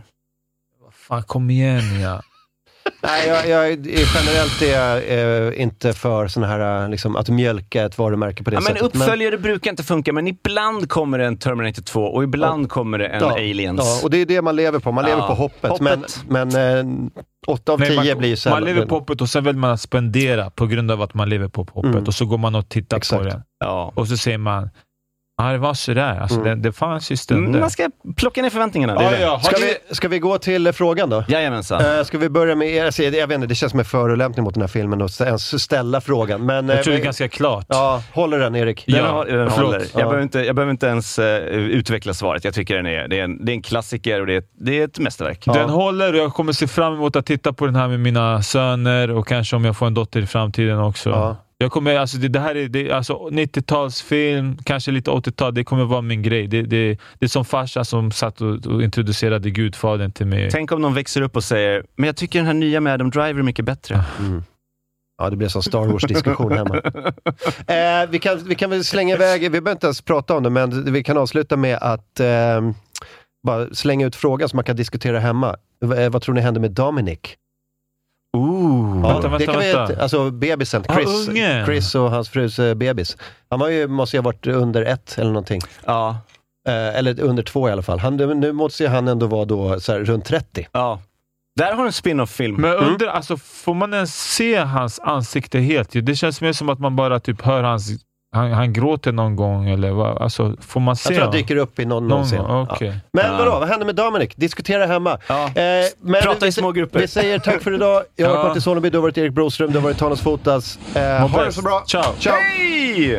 F: Fan, kom igen, ja.
D: Nej, jag, jag är generellt är jag eh, inte för såna här liksom, att mjölka ett varumärke på det
E: ja,
D: sättet.
E: Men uppföljare men... brukar inte funka, men ibland kommer det en Terminator två och ibland ja. kommer det en
D: ja.
E: Aliens.
D: Ja, och det är det man lever på. Man ja. lever på hoppet. hoppet. Men, men eh, åtta av tio
F: man,
D: blir så här.
F: Man lever på hoppet och sen vill man spendera på grund av att man lever på hoppet. Mm. Och så går man och tittar Exakt. på det.
E: Ja.
F: Och så säger man Ja, det var sådär. Alltså, mm. det, det fanns ju stunder.
E: Man ska plocka ner förväntningarna. Det
D: ja,
E: det.
D: Ja. Ska, vi, ska vi gå till frågan då?
E: Jajamensan.
D: Uh, ska vi börja med er? Alltså, jag vet inte, det känns som en förolämpning mot den här filmen att ens ställa frågan. Men,
F: jag tror
D: uh,
F: det är ganska klart.
D: Ja, håller den, Erik?
E: Den,
F: ja,
E: har, den håller. Jag,
F: ja.
E: behöver inte, jag behöver inte ens uh, utveckla svaret. Jag tycker den är, det, är en, det är en klassiker och det är, det är ett mästerverk.
F: Den
E: ja.
F: håller och jag kommer se fram emot att titta på den här med mina söner och kanske om jag får en dotter i framtiden också. Ja. Jag kommer, alltså det, det här är det, alltså nittiotalsfilm, kanske lite åttiotal, det kommer vara min grej. Det, det, det är som farsa som satt och, och introducerade Gudfadern till mig.
E: Tänk om någon växer upp och säger, men jag tycker den här nya med Adam Driver är mycket bättre.
D: Mm. Ja, det blir som Star Wars-diskussion hemma. eh, vi, kan, vi kan väl slänga iväg, vi behöver inte ens prata om det, men vi kan avsluta med att eh, bara slänga ut frågan som man kan diskutera hemma. V- vad tror ni händer med Dominic?
F: Ooh,
D: ja,
F: vänta, vänta,
D: det kan
F: vänta.
D: Vi, alltså bebisen, Chris,
F: ah,
D: Chris och hans frus uh, bebis. Han var ju, måste ju ha varit under ett eller någonting.
E: Ja.
D: Uh, eller under två i alla fall. Han, nu måste ju han ändå vara då så här, runt trettio.
E: Ja. Där har en spin-off-film.
F: Men under, mm. alltså, får man ens se hans ansikte helt? Det känns mer som att man bara typ hör hans... Han, han gråter någon gång, eller vad? Alltså, får man se?
D: Jag tror han dyker upp i någon, någon scen.
F: Okay.
D: Ja. Men ja. vadå, vad händer med Dominic? Diskutera hemma.
E: Ja.
D: Eh, men
E: Prata
D: vi,
E: i små grupper.
D: Vi säger tack för idag. Jag har
F: ja.
D: varit Martin Soneby, du har varit Erik Broström, du har varit Thanos Fotas. Eh, ha det så bra.
F: Ciao.
D: Ciao.
E: Hej!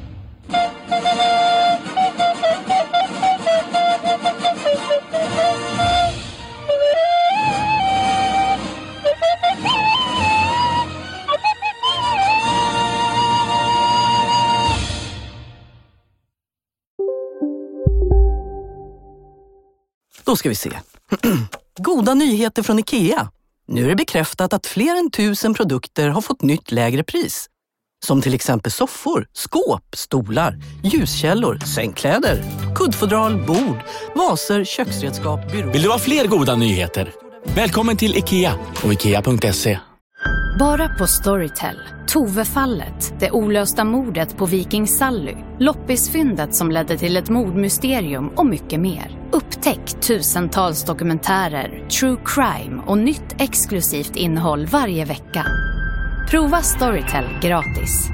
P: Då ska vi se. Goda nyheter från IKEA. Nu är det bekräftat att fler än tusen produkter har fått nytt lägre pris. Som till exempel soffor, skåp, stolar, ljuskällor, sängkläder, kuddfodral, bord, vaser, köksredskap, byråer.
Q: Vill du ha fler goda nyheter? Välkommen till IKEA och ikea punkt se.
R: Bara på Storytel. Tove-fallet, det olösta mordet på Viking Sally, loppisfyndet som ledde till ett mordmysterium och mycket mer. Upptäck tusentals dokumentärer, true crime och nytt exklusivt innehåll varje vecka. Prova Storytel gratis.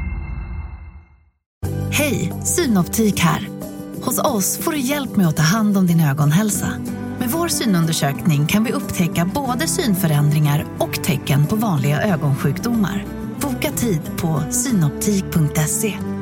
A: Hej, Synoptik här. Hos oss får du hjälp med att ta hand om din ögonhälsa. Med vår synundersökning kan vi upptäcka både synförändringar och tecken på vanliga ögonsjukdomar. Boka tid på synoptik punkt se.